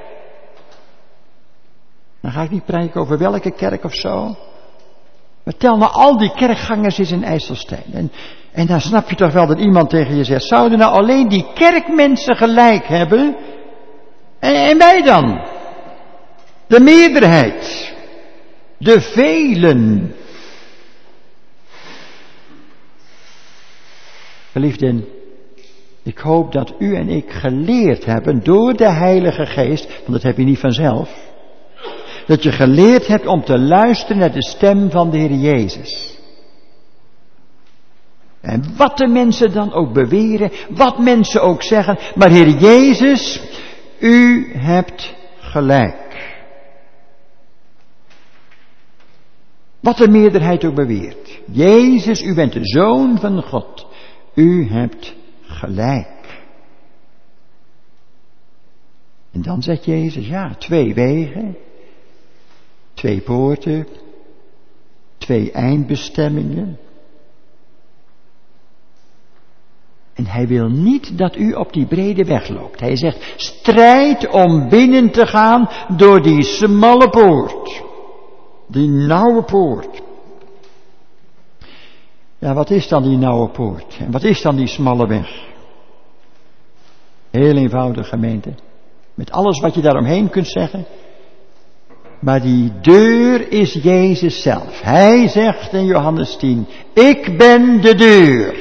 Dan ga ik niet preken over welke kerk of zo. Maar tel nou al die kerkgangers eens in IJsselstein. En dan snap je toch wel dat iemand tegen je zegt, zouden nou alleen die kerkmensen gelijk hebben? En wij dan? De meerderheid. De velen. Geliefden, ik hoop dat u en ik geleerd hebben door de Heilige Geest, want dat heb je niet vanzelf, dat je geleerd hebt om te luisteren naar de stem van de Heer Jezus. En wat de mensen dan ook beweren, wat mensen ook zeggen, maar Heer Jezus, u hebt gelijk. Wat de meerderheid ook beweert. Jezus, u bent de Zoon van God. U hebt gelijk. En dan zegt Jezus, ja, 2 wegen, 2 poorten, 2 eindbestemmingen. En hij wil niet dat u op die brede weg loopt. Hij zegt, strijd om binnen te gaan door die smalle poort. Die nauwe poort. Ja, wat is dan die nauwe poort? En wat is dan die smalle weg? Heel eenvoudig, gemeente. Met alles wat je daaromheen kunt zeggen. Maar die deur is Jezus zelf. Hij zegt in Johannes 10, ik ben de deur.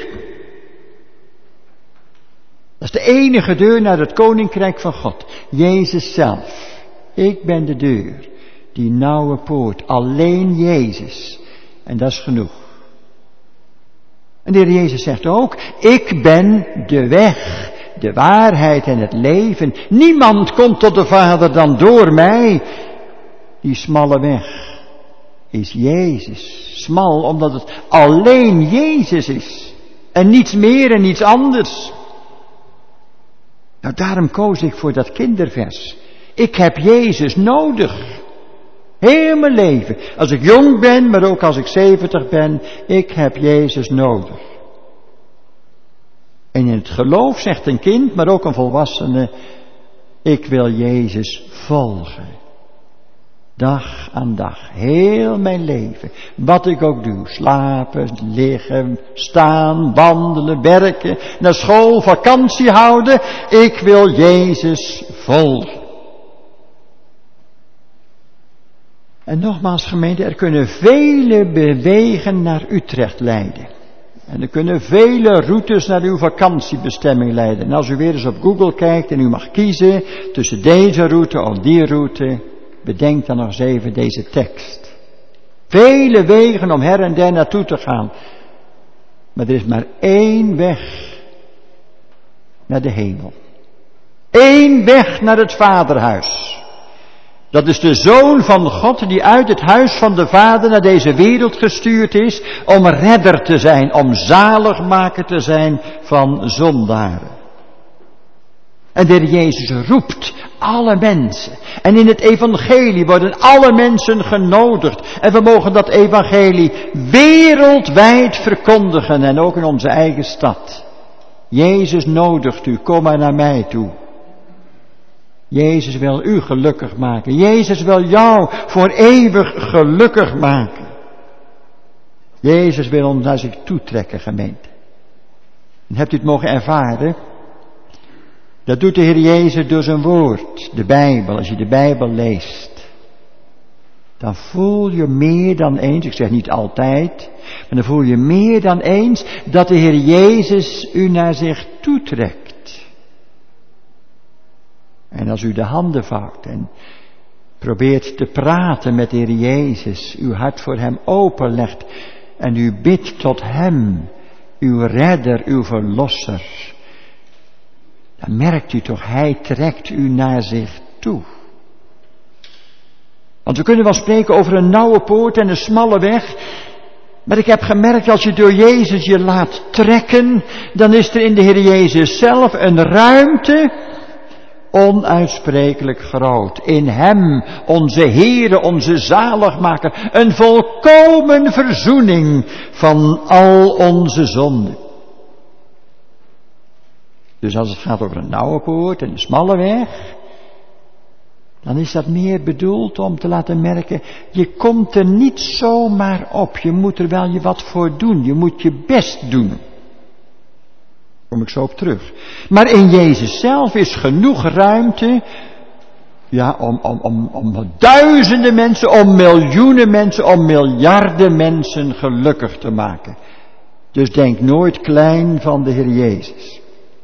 Dat is de enige deur naar het koninkrijk van God. Jezus zelf. Ik ben de deur. Die nauwe poort. Alleen Jezus. En dat is genoeg. En de Heer Jezus zegt ook, ik ben de weg, de waarheid en het leven. Niemand komt tot de Vader dan door mij. Die smalle weg is Jezus. Smal omdat het alleen Jezus is. En niets meer en niets anders. Nou, daarom koos ik voor dat kindervers. Ik heb Jezus nodig. Heel mijn leven. Als ik jong ben, maar ook als ik 70 ben. Ik heb Jezus nodig. En in het geloof zegt een kind, maar ook een volwassene. Ik wil Jezus volgen. Dag aan dag, heel mijn leven, wat ik ook doe, slapen, liggen, staan, wandelen, werken, naar school, vakantie houden, ik wil Jezus volgen. En nogmaals gemeente, er kunnen vele bewegen naar Utrecht leiden. En er kunnen vele routes naar uw vakantiebestemming leiden. En als u weer eens op Google kijkt en u mag kiezen tussen deze route of die route, bedenk dan nog eens even deze tekst. Vele wegen om her en der naartoe te gaan. Maar er is maar één weg naar de hemel. Eén weg naar het Vaderhuis. Dat is de Zoon van God die uit het huis van de Vader naar deze wereld gestuurd is om redder te zijn, om zaligmaker te zijn van zondaren. En de Heer Jezus roept alle mensen. En in het evangelie worden alle mensen genodigd. En we mogen dat evangelie wereldwijd verkondigen en ook in onze eigen stad. Jezus nodigt u, kom maar naar mij toe. Jezus wil u gelukkig maken. Jezus wil jou voor eeuwig gelukkig maken. Jezus wil ons naar zich toetrekken, gemeente. En hebt u het mogen ervaren? Dat doet de Heer Jezus door zijn woord, de Bijbel. Als je de Bijbel leest, dan voel je meer dan eens, ik zeg niet altijd, maar dan voel je meer dan eens dat de Heer Jezus u naar zich toetrekt. En als u de handen vouwt en probeert te praten met de Heer Jezus, uw hart voor Hem openlegt en u bidt tot Hem, uw redder, uw verlosser, dan merkt u toch, Hij trekt u naar zich toe. Want we kunnen wel spreken over een nauwe poort en een smalle weg, maar ik heb gemerkt, als je door Jezus je laat trekken, dan is er in de Heer Jezus zelf een ruimte onuitsprekelijk groot. In Hem, onze Heere, onze zaligmaker, een volkomen verzoening van al onze zonden. Dus als het gaat over een nauwe poort en een smalle weg, dan is dat meer bedoeld om te laten merken, je komt er niet zomaar op. Je moet er wel je wat voor doen. Je moet je best doen. Daar kom ik zo op terug. Maar in Jezus zelf is genoeg ruimte, ja, om duizenden mensen, om miljoenen mensen, om miljarden mensen gelukkig te maken. Dus denk nooit klein van de Heer Jezus.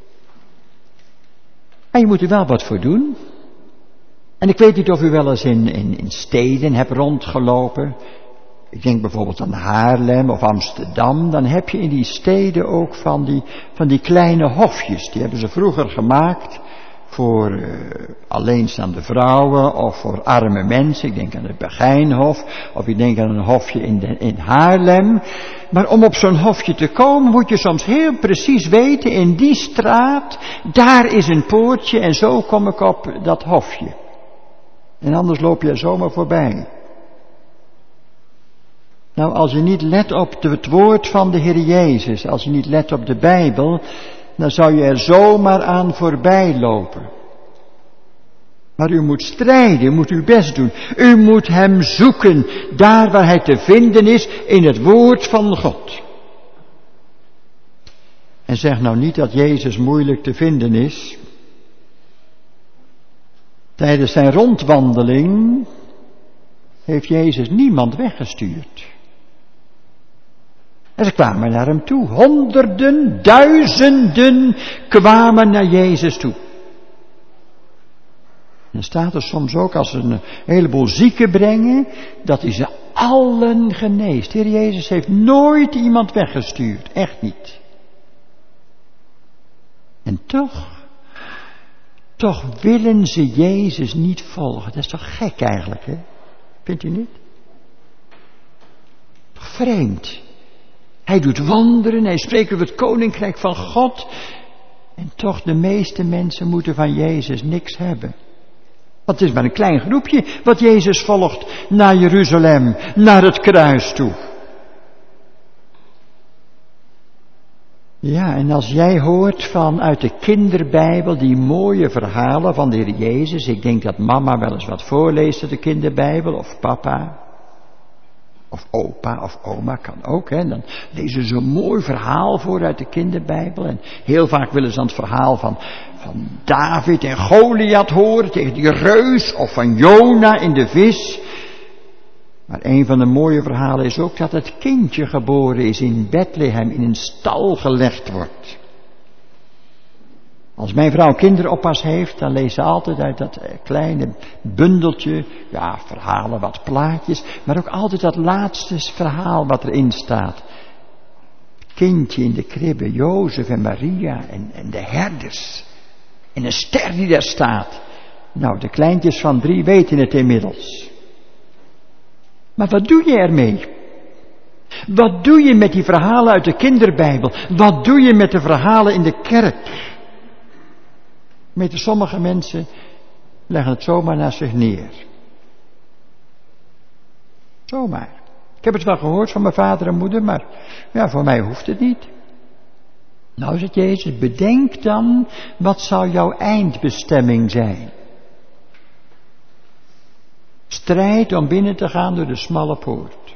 En je moet er wel wat voor doen. En ik weet niet of u wel eens in steden hebt rondgelopen. Ik denk bijvoorbeeld aan Haarlem of Amsterdam. Dan heb je in die steden ook van die kleine hofjes. Die hebben ze vroeger gemaakt voor alleenstaande vrouwen of voor arme mensen. Ik denk aan het Begijnhof of ik denk aan een hofje in Haarlem. Maar om op zo'n hofje te komen moet je soms heel precies weten, in die straat, daar is een poortje en zo kom ik op dat hofje. En anders loop je er zomaar voorbij. Nou, als je niet let op het woord van de Heer Jezus, als je niet let op de Bijbel, dan zou je er zomaar aan voorbij lopen. Maar u moet strijden, u moet uw best doen. U moet Hem zoeken, daar waar Hij te vinden is, in het woord van God. En zeg nou niet dat Jezus moeilijk te vinden is. Tijdens zijn rondwandeling heeft Jezus niemand weggestuurd. En ze kwamen naar Hem toe. Honderden, duizenden kwamen naar Jezus toe. En dan staat er soms ook, als ze een heleboel zieken brengen, dat Hij ze allen geneest. De Heer Jezus heeft nooit iemand weggestuurd. Echt niet. En toch willen ze Jezus niet volgen. Dat is toch gek eigenlijk, hè? Vindt u niet? Toch vreemd. Hij doet wonderen, hij spreekt over het koninkrijk van God. En toch de meeste mensen moeten van Jezus niks hebben. Want het is maar een klein groepje wat Jezus volgt naar Jeruzalem, naar het kruis toe. Ja, en als jij hoort uit de kinderbijbel die mooie verhalen van de Heer Jezus. Ik denk dat mama wel eens wat voorleest uit de kinderbijbel, of papa. Of opa of oma, kan ook. Hè. Dan lezen ze een mooi verhaal voor uit de kinderbijbel. En heel vaak willen ze dan het verhaal van David en Goliath horen tegen die reus. Of van Jona in de vis. Maar een van de mooie verhalen is ook dat het kindje geboren is in Bethlehem, in een stal gelegd wordt. Als mijn vrouw kinderoppas heeft, dan leest ze altijd uit dat kleine bundeltje, ja, verhalen, wat plaatjes, maar ook altijd dat laatste verhaal wat erin staat. Kindje in de kribbe, Jozef en Maria en de herders. En een ster die daar staat. Nou, de kleintjes van 3 weten het inmiddels. Maar wat doe je ermee? Wat doe je met die verhalen uit de kinderbijbel? Wat doe je met de verhalen in de kerk? Sommige mensen leggen het zomaar naast zich neer. Zomaar. Ik heb het wel gehoord van mijn vader en moeder, maar ja, voor mij hoeft het niet. Nou, zegt Jezus, bedenk dan, wat zal jouw eindbestemming zijn? Strijd om binnen te gaan door de smalle poort.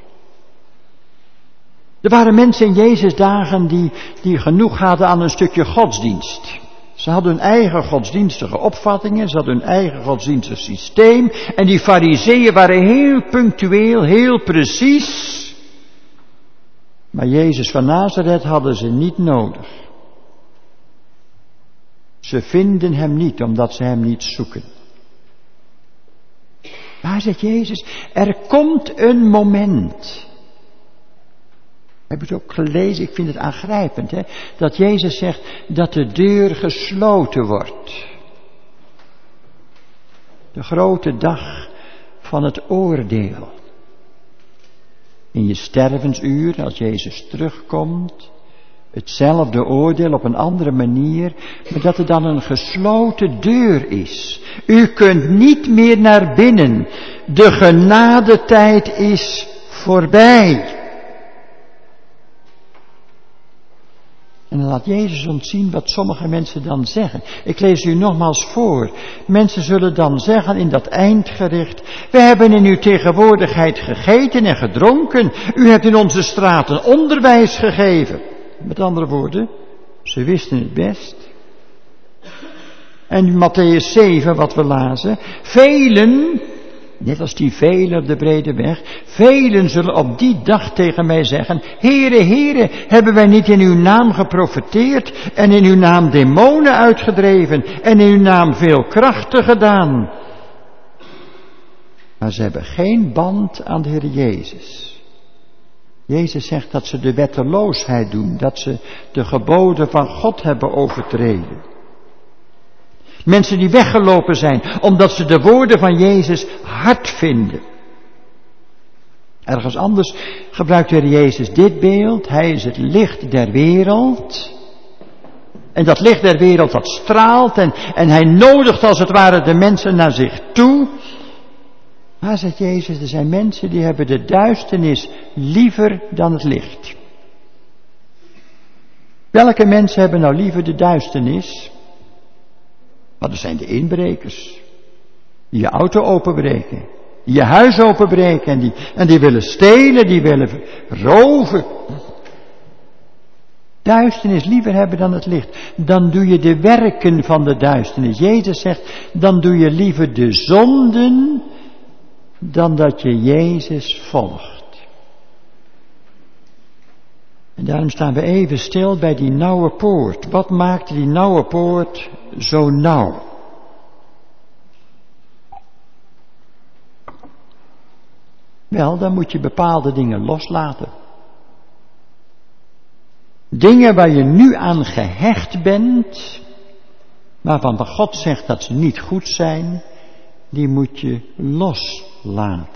Er waren mensen in Jezus' dagen die genoeg hadden aan een stukje godsdienst. Ze hadden hun eigen godsdienstige opvattingen, ze hadden hun eigen godsdienstig systeem. En die fariseeën waren heel punctueel, heel precies. Maar Jezus van Nazareth hadden ze niet nodig. Ze vinden hem niet, omdat ze hem niet zoeken. Maar, zegt Jezus, er komt een moment. Heb je het ook gelezen? Ik vind het aangrijpend, hè? Dat Jezus zegt dat de deur gesloten wordt. De grote dag van het oordeel. In je stervensuur, als Jezus terugkomt, hetzelfde oordeel op een andere manier, maar dat er dan een gesloten deur is. U kunt niet meer naar binnen. De genadetijd is voorbij. En dan laat Jezus ons zien wat sommige mensen dan zeggen. Ik lees u nogmaals voor. Mensen zullen dan zeggen in dat eindgericht: we hebben in uw tegenwoordigheid gegeten en gedronken. U hebt in onze straten onderwijs gegeven. Met andere woorden, ze wisten het best. En in Mattheüs 7, wat we lazen, velen, net als die velen op de brede weg, velen zullen op die dag tegen mij zeggen: Heere, Heere, hebben wij niet in uw naam geprofeteerd en in uw naam demonen uitgedreven en in uw naam veel krachten gedaan? Maar ze hebben geen band aan de Heer Jezus. Jezus zegt dat ze de wetteloosheid doen, dat ze de geboden van God hebben overtreden. Mensen die weggelopen zijn, omdat ze de woorden van Jezus hard vinden. Ergens anders gebruikt de Heer Jezus dit beeld. Hij is het licht der wereld. En dat licht der wereld dat straalt en hij nodigt als het ware de mensen naar zich toe. Maar, zegt Jezus, er zijn mensen die hebben de duisternis liever dan het licht. Welke mensen hebben nou liever de duisternis? Maar dat zijn de inbrekers. Die je auto openbreken. Die je huis openbreken. En die willen stelen, die willen roven. Duisternis liever hebben dan het licht. Dan doe je de werken van de duisternis. Jezus zegt, dan doe je liever de zonden dan dat je Jezus volgt. En daarom staan we even stil bij die nauwe poort. Wat maakt die nauwe poort zo nauw? Wel, dan moet je bepaalde dingen loslaten. Dingen waar je nu aan gehecht bent, waarvan God zegt dat ze niet goed zijn, die moet je loslaten.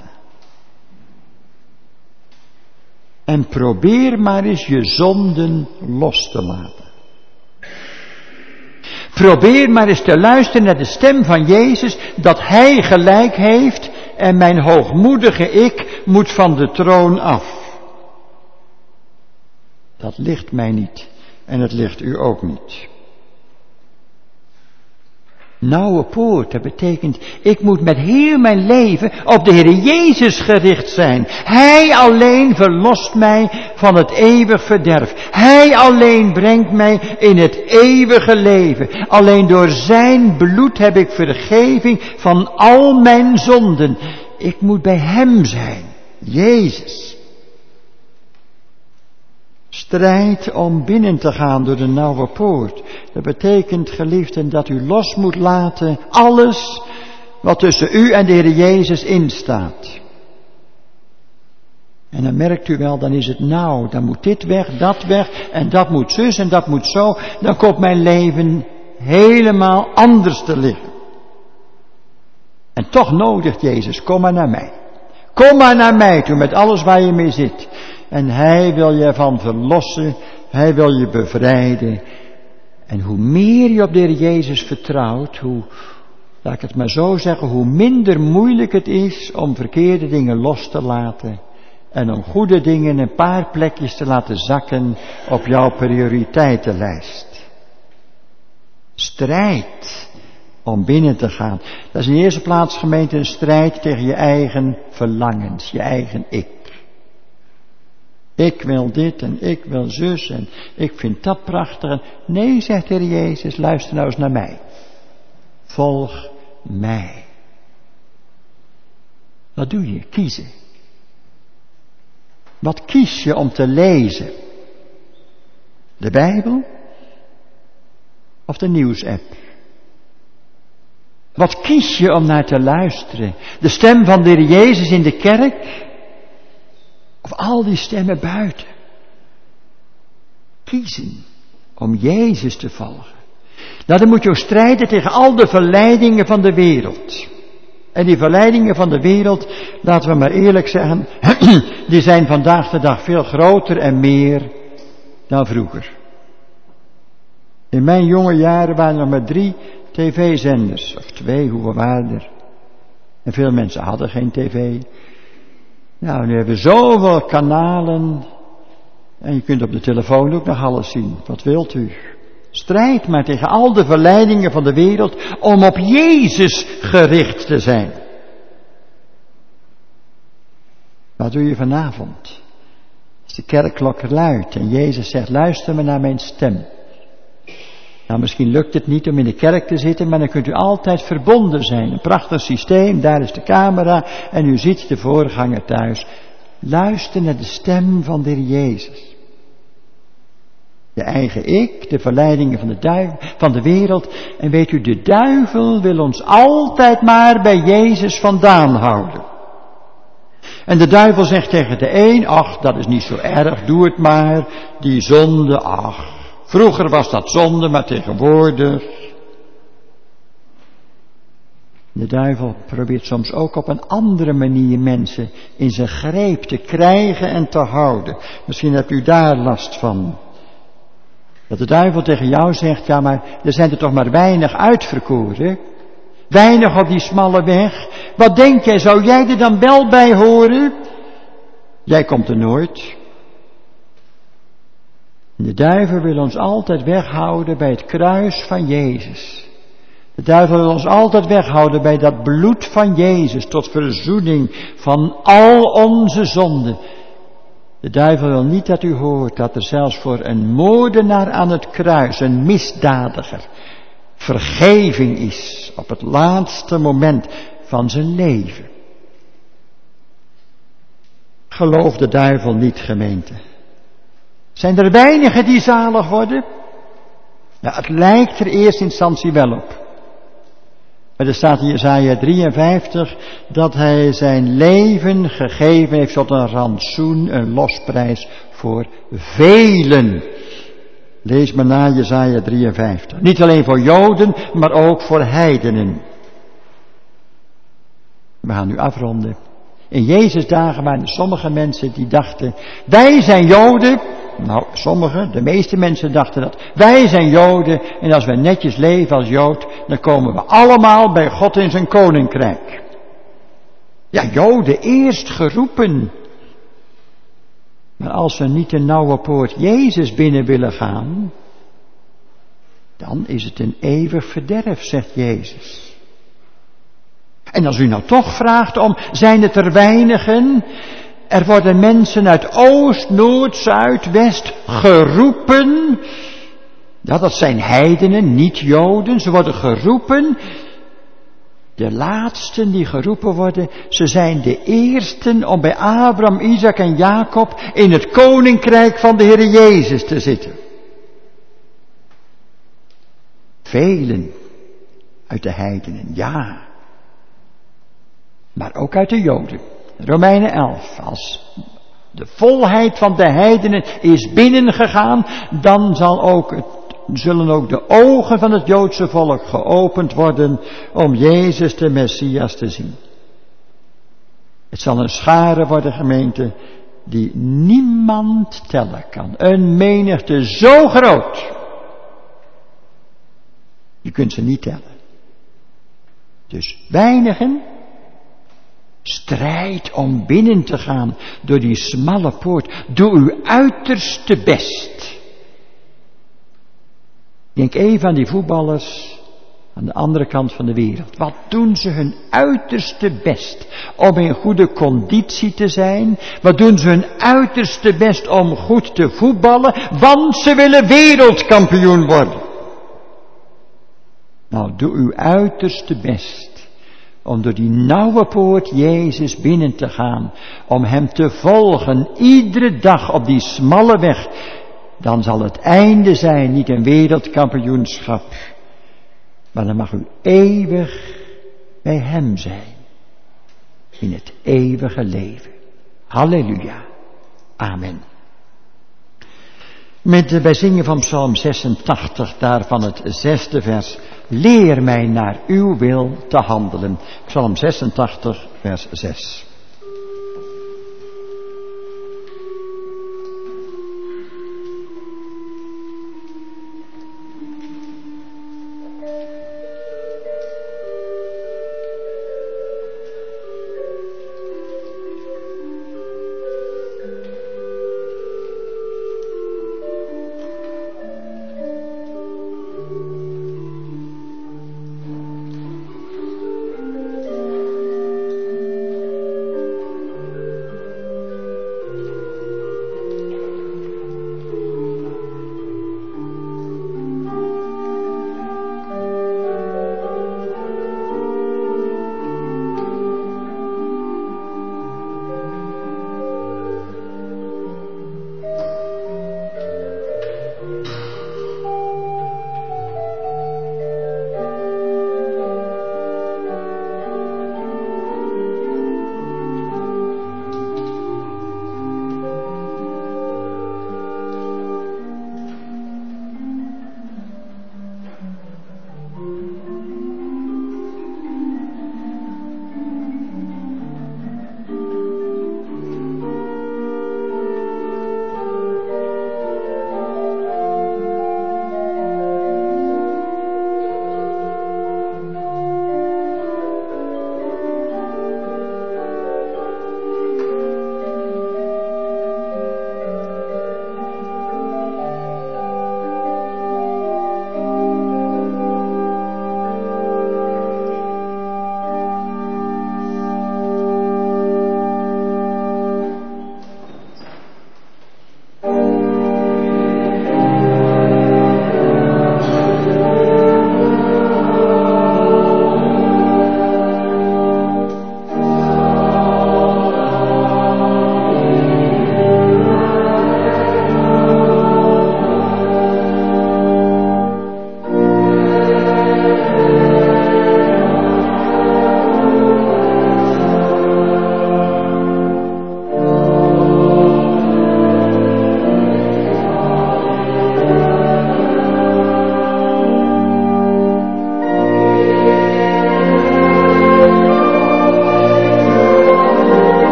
En probeer maar eens je zonden los te laten. Probeer maar eens te luisteren naar de stem van Jezus, dat Hij gelijk heeft en mijn hoogmoedige ik moet van de troon af. Dat ligt mij niet en het ligt u ook niet. Nauwe poort, dat betekent, ik moet met heel mijn leven op de Heer Jezus gericht zijn. Hij alleen verlost mij van het eeuwig verderf. Hij alleen brengt mij in het eeuwige leven. Alleen door zijn bloed heb ik vergeving van al mijn zonden. Ik moet bij hem zijn, Jezus. Strijd om binnen te gaan door de nauwe poort. Dat betekent, geliefden, dat u los moet laten alles wat tussen u en de Heer Jezus instaat. En dan merkt u wel, dan is het nauw. Dan moet dit weg en dat moet zus en dat moet zo. Dan komt mijn leven helemaal anders te liggen. En toch nodigt Jezus, kom maar naar mij. Kom maar naar mij toe met alles waar je mee zit. En hij wil je van verlossen, hij wil je bevrijden. En hoe meer je op de Heer Jezus vertrouwt, hoe, laat ik het maar zo zeggen, hoe minder moeilijk het is om verkeerde dingen los te laten. En om goede dingen een paar plekjes te laten zakken op jouw prioriteitenlijst. Strijd om binnen te gaan. Dat is in de eerste plaats, gemeente, een strijd tegen je eigen verlangens, je eigen ik. Ik wil dit en ik wil zus en ik vind dat prachtig. Nee, zegt de Heer Jezus, luister nou eens naar mij. Volg mij. Wat doe je? Kiezen. Wat kies je om te lezen? De Bijbel? Of de nieuwsapp? Wat kies je om naar te luisteren? De stem van de Heer Jezus in de kerk? Of al die stemmen buiten? Kiezen om Jezus te volgen. Nou, dan moet je ook strijden tegen al de verleidingen van de wereld. En die verleidingen van de wereld, laten we maar eerlijk zeggen, die zijn vandaag de dag veel groter en meer dan vroeger. In mijn jonge jaren waren er nog maar 3 tv-zenders, of 2, hoeveel waren er? En veel mensen hadden geen tv. Nou, nu hebben we zoveel kanalen. En je kunt op de telefoon ook nog alles zien. Wat wilt u? Strijd maar tegen al de verleidingen van de wereld om op Jezus gericht te zijn. Wat doe je vanavond? Als de kerkklok luidt en Jezus zegt, luister maar naar mijn stem. Nou, misschien lukt het niet om in de kerk te zitten, maar dan kunt u altijd verbonden zijn. Een prachtig systeem, daar is de camera en u ziet de voorganger thuis. Luister naar de stem van de Heer Jezus. Je eigen ik, de verleidingen van de wereld. En weet u, de duivel wil ons altijd maar bij Jezus vandaan houden. En de duivel zegt tegen de een, ach, dat is niet zo erg, doe het maar. Die zonde, ach. Vroeger was dat zonde, maar tegenwoordig. De duivel probeert soms ook op een andere manier mensen in zijn greep te krijgen en te houden. Misschien hebt u daar last van. Dat de duivel tegen jou zegt, ja maar er zijn er toch maar weinig uitverkoren. Weinig op die smalle weg. Wat denk jij, zou jij er dan wel bij horen? Jij komt er nooit. De duivel wil ons altijd weghouden bij het kruis van Jezus. De duivel wil ons altijd weghouden bij dat bloed van Jezus tot verzoening van al onze zonden. De duivel wil niet dat u hoort dat er zelfs voor een moordenaar aan het kruis, een misdadiger, vergeving is op het laatste moment van zijn leven. Geloof de duivel niet, gemeente. Zijn er weinigen die zalig worden? Ja, het lijkt er eerst instantie wel op. Maar er staat in Jesaja 53 dat hij zijn leven gegeven heeft tot een rantsoen, een losprijs voor velen. Lees maar na Jesaja 53. Niet alleen voor Joden, maar ook voor heidenen. We gaan nu afronden. In Jezus' dagen waren er sommige mensen die dachten, wij zijn Joden. Nou, sommigen, de meeste mensen dachten dat. Wij zijn Joden en als wij netjes leven als Jood, dan komen we allemaal bij God in zijn koninkrijk. Ja, Joden eerst geroepen. Maar als we niet de nauwe poort Jezus binnen willen gaan, dan is het een eeuwig verderf, zegt Jezus. En als u nou toch vraagt om, zijn het er weinigen? Er worden mensen uit Oost, Noord, Zuid, West geroepen. Ja, dat zijn heidenen, niet Joden. Ze worden geroepen. De laatsten die geroepen worden, ze zijn de eersten om bij Abraham, Isaac en Jacob in het koninkrijk van de Heer Jezus te zitten. Velen uit de heidenen, ja. Maar ook uit de Joden. Romeinen 11. Als de volheid van de heidenen is binnengegaan, dan zullen ook de ogen van het Joodse volk geopend worden om Jezus de Messias te zien. Het zal een schare worden, gemeente, die niemand tellen kan. Een menigte zo groot. Je kunt ze niet tellen. Dus weinigen. Strijd om binnen te gaan door die smalle poort. Doe uw uiterste best. Denk even aan die voetballers aan de andere kant van de wereld. Wat doen ze hun uiterste best om in goede conditie te zijn? Wat doen ze hun uiterste best om goed te voetballen? Want ze willen wereldkampioen worden. Nou, doe uw uiterste best om door die nauwe poort Jezus binnen te gaan, om hem te volgen, iedere dag op die smalle weg. Dan zal het einde zijn, niet een wereldkampioenschap, maar dan mag u eeuwig bij hem zijn, in het eeuwige leven. Halleluja. Amen. Wij zingen van Psalm 86, daarvan het 6e vers. Leer mij naar uw wil te handelen. Psalm 86, vers 6.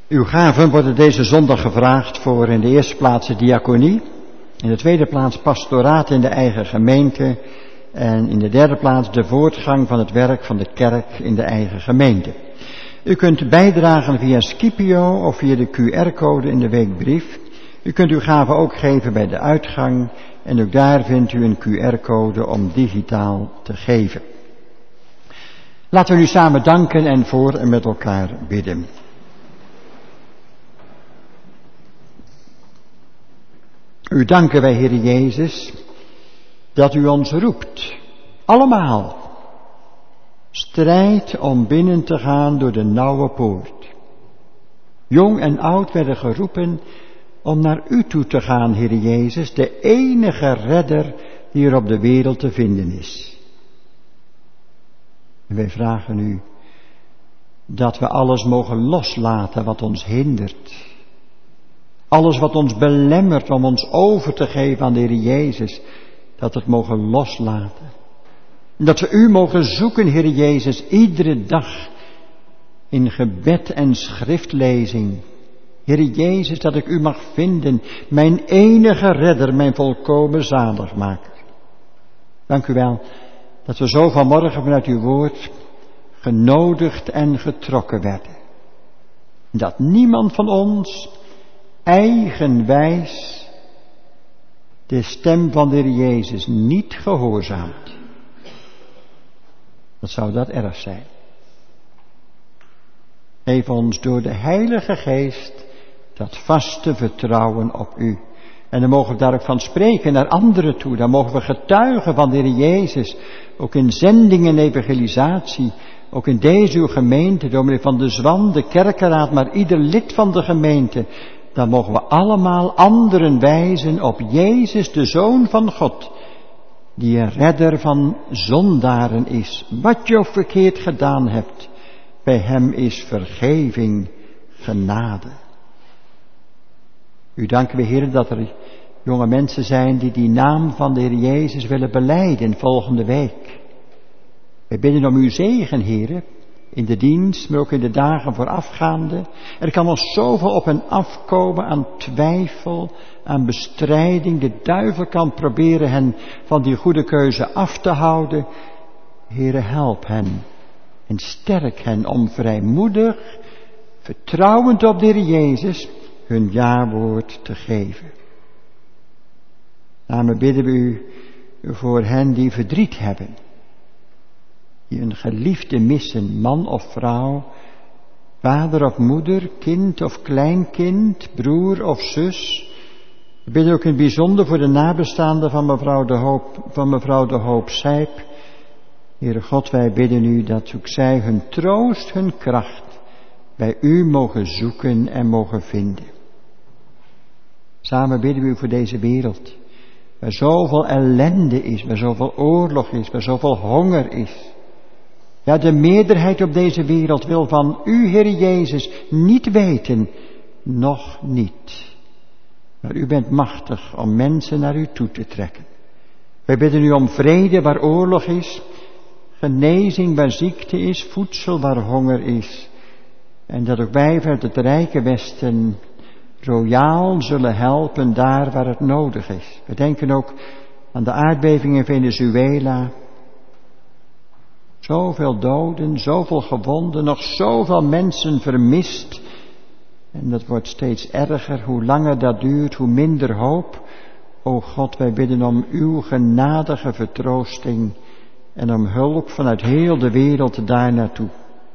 Uw gaven worden deze zondag gevraagd voor in de eerste plaats de diaconie, in de tweede plaats pastoraat in de eigen gemeente en in de derde plaats de voortgang van het werk van de kerk in de eigen gemeente. U kunt bijdragen via Scipio of via de QR-code in de weekbrief. U kunt uw gaven ook geven bij de uitgang en ook daar vindt u een QR-code om digitaal te geven. Laten we nu samen danken en voor en met elkaar bidden. U danken wij, Heer Jezus, dat u ons roept, allemaal. Strijd om binnen te gaan door de nauwe poort. Jong en oud werden geroepen om naar u toe te gaan, Heer Jezus, de enige redder die er op de wereld te vinden is. En wij vragen u dat we alles mogen loslaten wat ons hindert. Alles wat ons belemmert om ons over te geven aan de Heer Jezus, dat we het mogen loslaten. En dat we u mogen zoeken, Heer Jezus, iedere dag in gebed en schriftlezing. Heer Jezus, dat ik u mag vinden, mijn enige redder, mijn volkomen zaligmaker. Dank u wel dat we zo vanmorgen vanuit uw woord genodigd en getrokken werden. Dat niemand van ons eigenwijs de stem van de Heer Jezus niet gehoorzaamt. Wat zou dat erg zijn? Geef ons door de Heilige Geest dat vaste vertrouwen op u. En dan mogen we daar ook van spreken naar anderen toe. Dan mogen we getuigen van de Heer Jezus. Ook in zending en evangelisatie. Ook in deze uw gemeente, dominee Van de Zwan, de kerkenraad, maar ieder lid van de gemeente. Dan mogen we allemaal anderen wijzen op Jezus, de Zoon van God. Die een redder van zondaren is. Wat je ook verkeerd gedaan hebt, bij hem is vergeving, genade. U danken we, Heer, dat er jonge mensen zijn die naam van de Heer Jezus willen belijden volgende week. Wij bidden om uw zegen, Heer, in de dienst, maar ook in de dagen voorafgaande. Er kan nog zoveel op hen afkomen aan twijfel, aan bestrijding. De duivel kan proberen hen van die goede keuze af te houden. Heere, help hen en sterk hen om vrijmoedig, vertrouwend op de Heer Jezus, hun jawoord te geven. Samen bidden we u voor hen die verdriet hebben. Die een geliefde missen, man of vrouw, vader of moeder, kind of kleinkind, broer of zus. We bidden ook in het bijzonder voor de nabestaanden van mevrouw de Hoop Sijp. Heere God, wij bidden u dat ook zij hun troost, hun kracht bij u mogen zoeken en mogen vinden. Samen bidden we u voor deze wereld, waar zoveel ellende is, waar zoveel oorlog is, waar zoveel honger is. Ja, de meerderheid op deze wereld wil van u, Heer Jezus, niet weten, nog niet. Maar u bent machtig om mensen naar u toe te trekken. Wij bidden u om vrede waar oorlog is, genezing waar ziekte is, voedsel waar honger is. En dat ook wij vanuit het rijke Westen royaal zullen helpen daar waar het nodig is. We denken ook aan de aardbeving in Venezuela. Zoveel doden, zoveel gewonden, nog zoveel mensen vermist. En dat wordt steeds erger. Hoe langer dat duurt, hoe minder hoop. O God, wij bidden om uw genadige vertroosting en om hulp vanuit heel de wereld daar naartoe.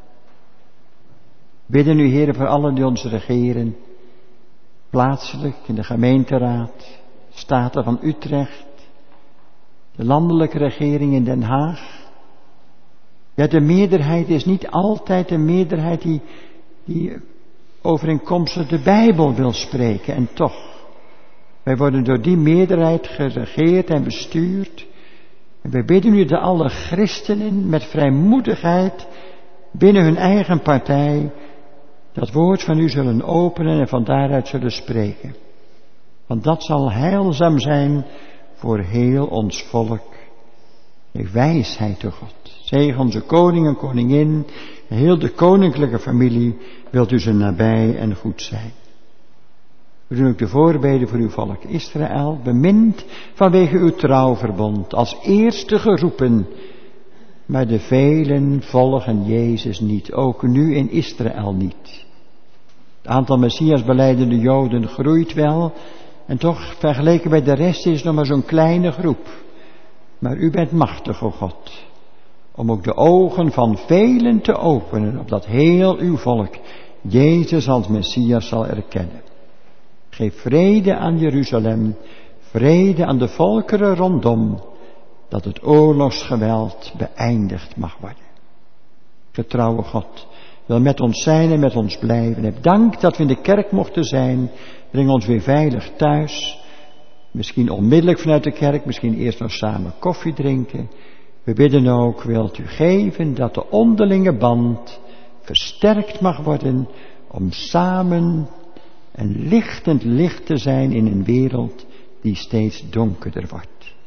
Bidden u, Heer, voor allen die ons regeren. Plaatselijk, in de gemeenteraad, Staten van Utrecht, de landelijke regering in Den Haag. Ja, de meerderheid is niet altijd de meerderheid die overeenkomstig de Bijbel wil spreken. En toch, wij worden door die meerderheid geregeerd en bestuurd. En wij bidden u dat alle christenen met vrijmoedigheid binnen hun eigen partij dat woord van u zullen openen en van daaruit zullen spreken. Want dat zal heilzaam zijn voor heel ons volk. Geef wijsheid, o God. Zegen onze koning en koningin Geheel de koninklijke familie wilt u ze nabij en goed zijn. We doen ook de voorbeden voor uw volk Israël, bemind vanwege uw trouwverbond, als eerste geroepen. Maar de velen volgen Jezus niet, ook nu in Israël niet. Het aantal Messias belijdende Joden groeit wel, en toch vergeleken bij de rest is het nog maar zo'n kleine groep. Maar u bent machtig, o God, om ook de ogen van velen te openen, opdat heel uw volk Jezus als Messias zal erkennen. Geef vrede aan Jeruzalem, vrede aan de volkeren rondom, dat het oorlogsgeweld beëindigd mag worden. Getrouwe God, wil met ons zijn en met ons blijven. Heb dank dat we in de kerk mochten zijn. Breng ons weer veilig thuis. Misschien onmiddellijk vanuit de kerk, misschien eerst nog samen koffie drinken. We bidden ook, wilt u geven dat de onderlinge band versterkt mag worden om samen een lichtend licht te zijn in een wereld die steeds donkerder wordt.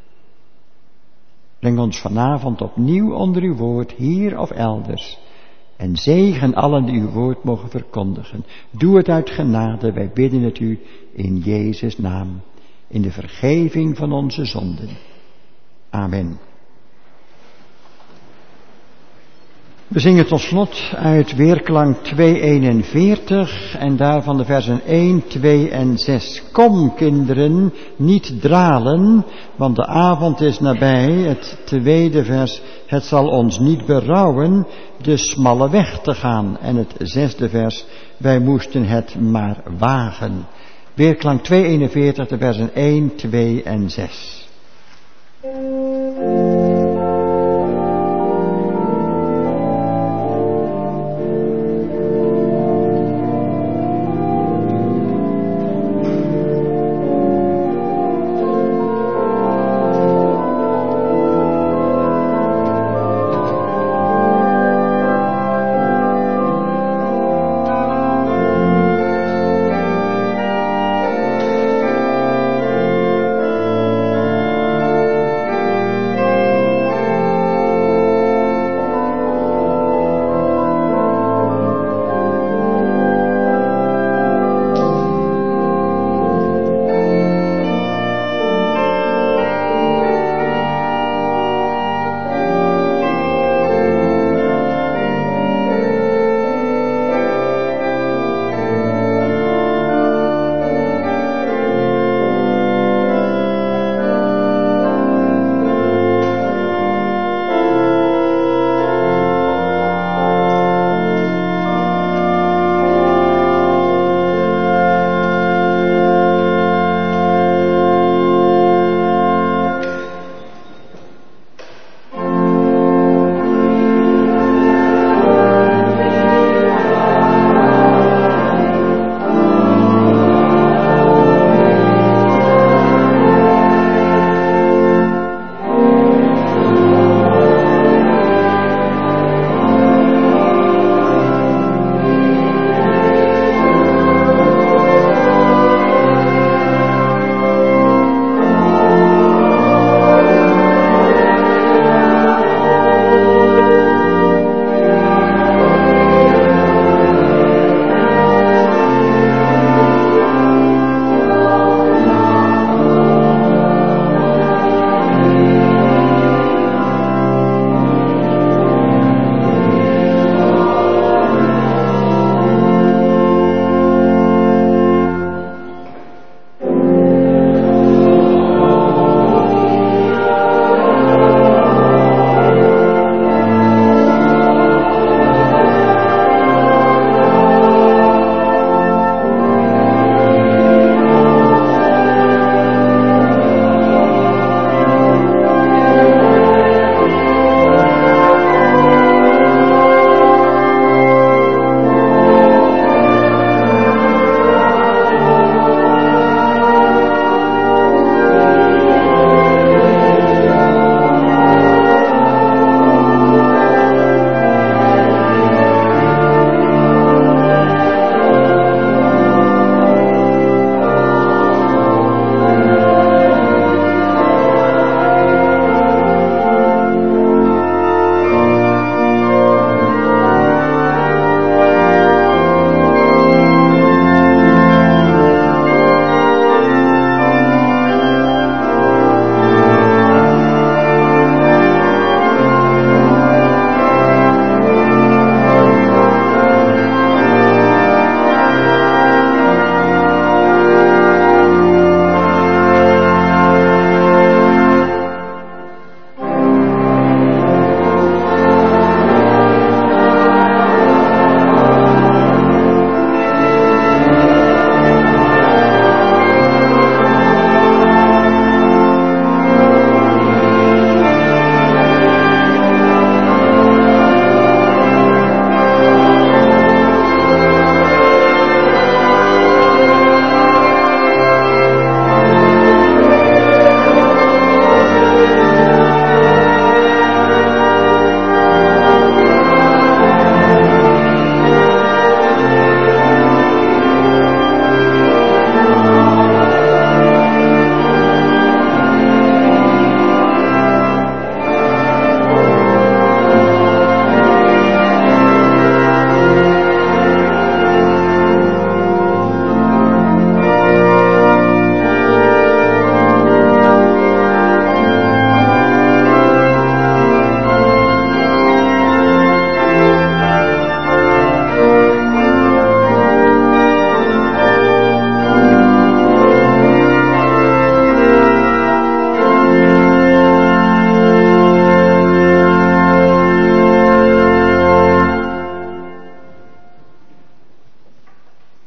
Breng ons vanavond opnieuw onder uw woord, hier of elders. En zegen allen die uw woord mogen verkondigen. Doe het uit genade, wij bidden het u in Jezus' naam. In de vergeving van onze zonden. Amen. We zingen tot slot uit Weerklank 241 en daarvan de versen 1, 2 en 6. Kom kinderen, niet dralen, want de avond is nabij. Het tweede vers, het zal ons niet berouwen de smalle weg te gaan. En het zesde vers, wij moesten het maar wagen. Weerklank 241, de versen 1, 2 en 6.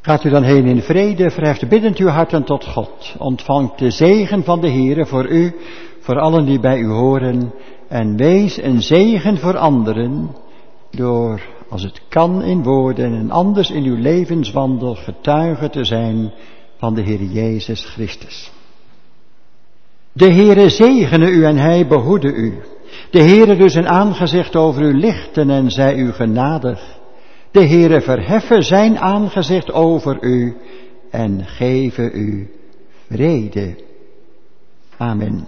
Gaat u dan heen in vrede, verheft biddend uw harten tot God. Ontvangt de zegen van de Heere voor u, voor allen die bij u horen. En wees een zegen voor anderen, door, als het kan in woorden en anders in uw levenswandel, getuige te zijn van de Heer Jezus Christus. De Heere zegene u en hij behoede u. De Heere dus zijn aangezicht over u lichten en zij u genadig. De Heere verheffen zijn aangezicht over u en geven u vrede. Amen.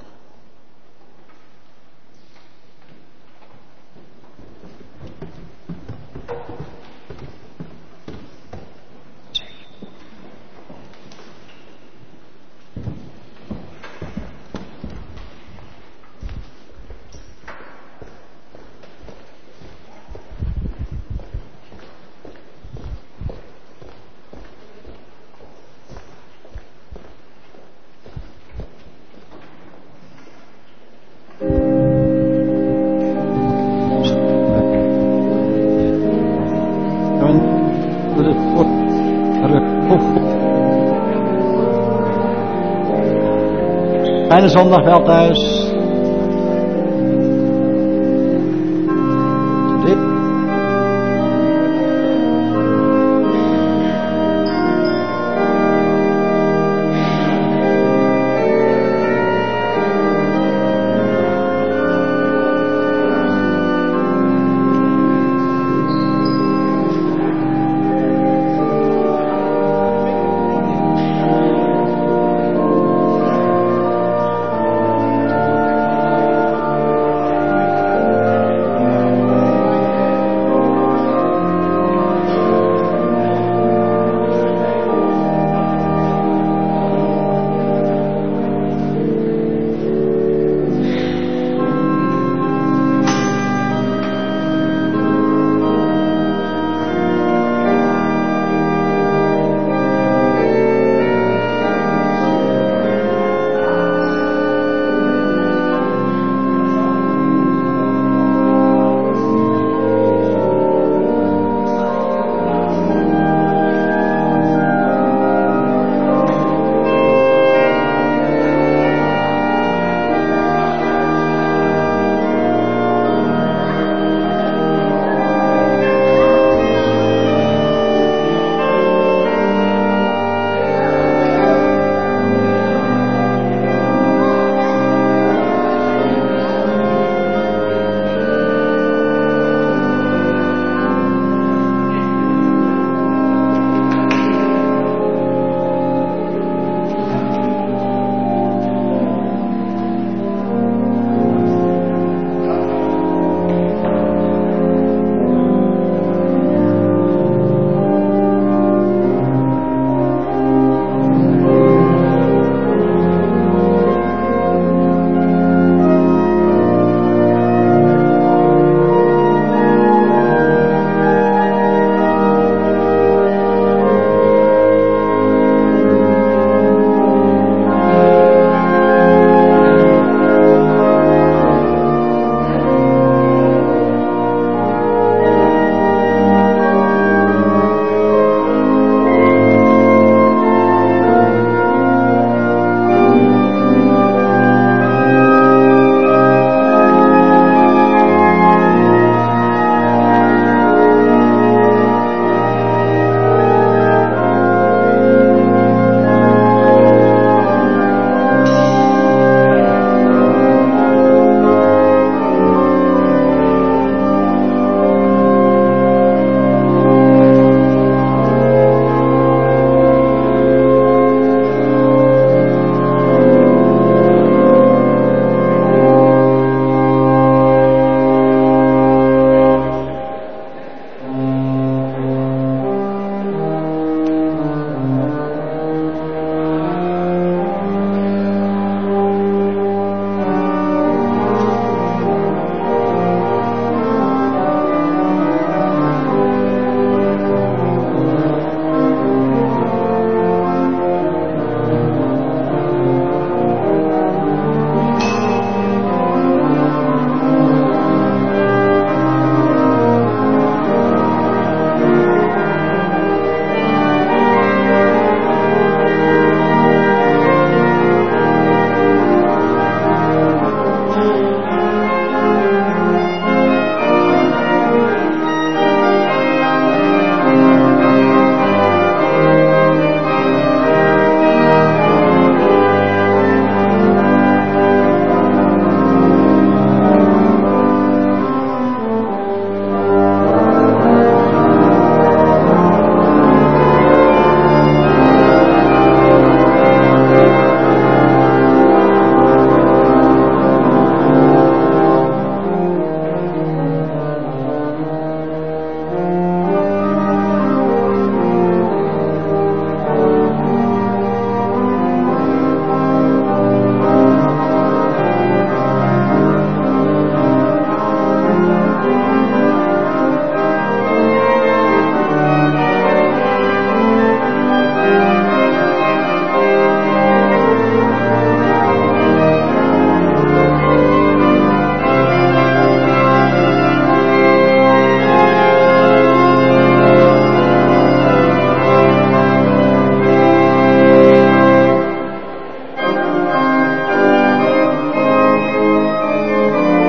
Fijne zondag wel thuis.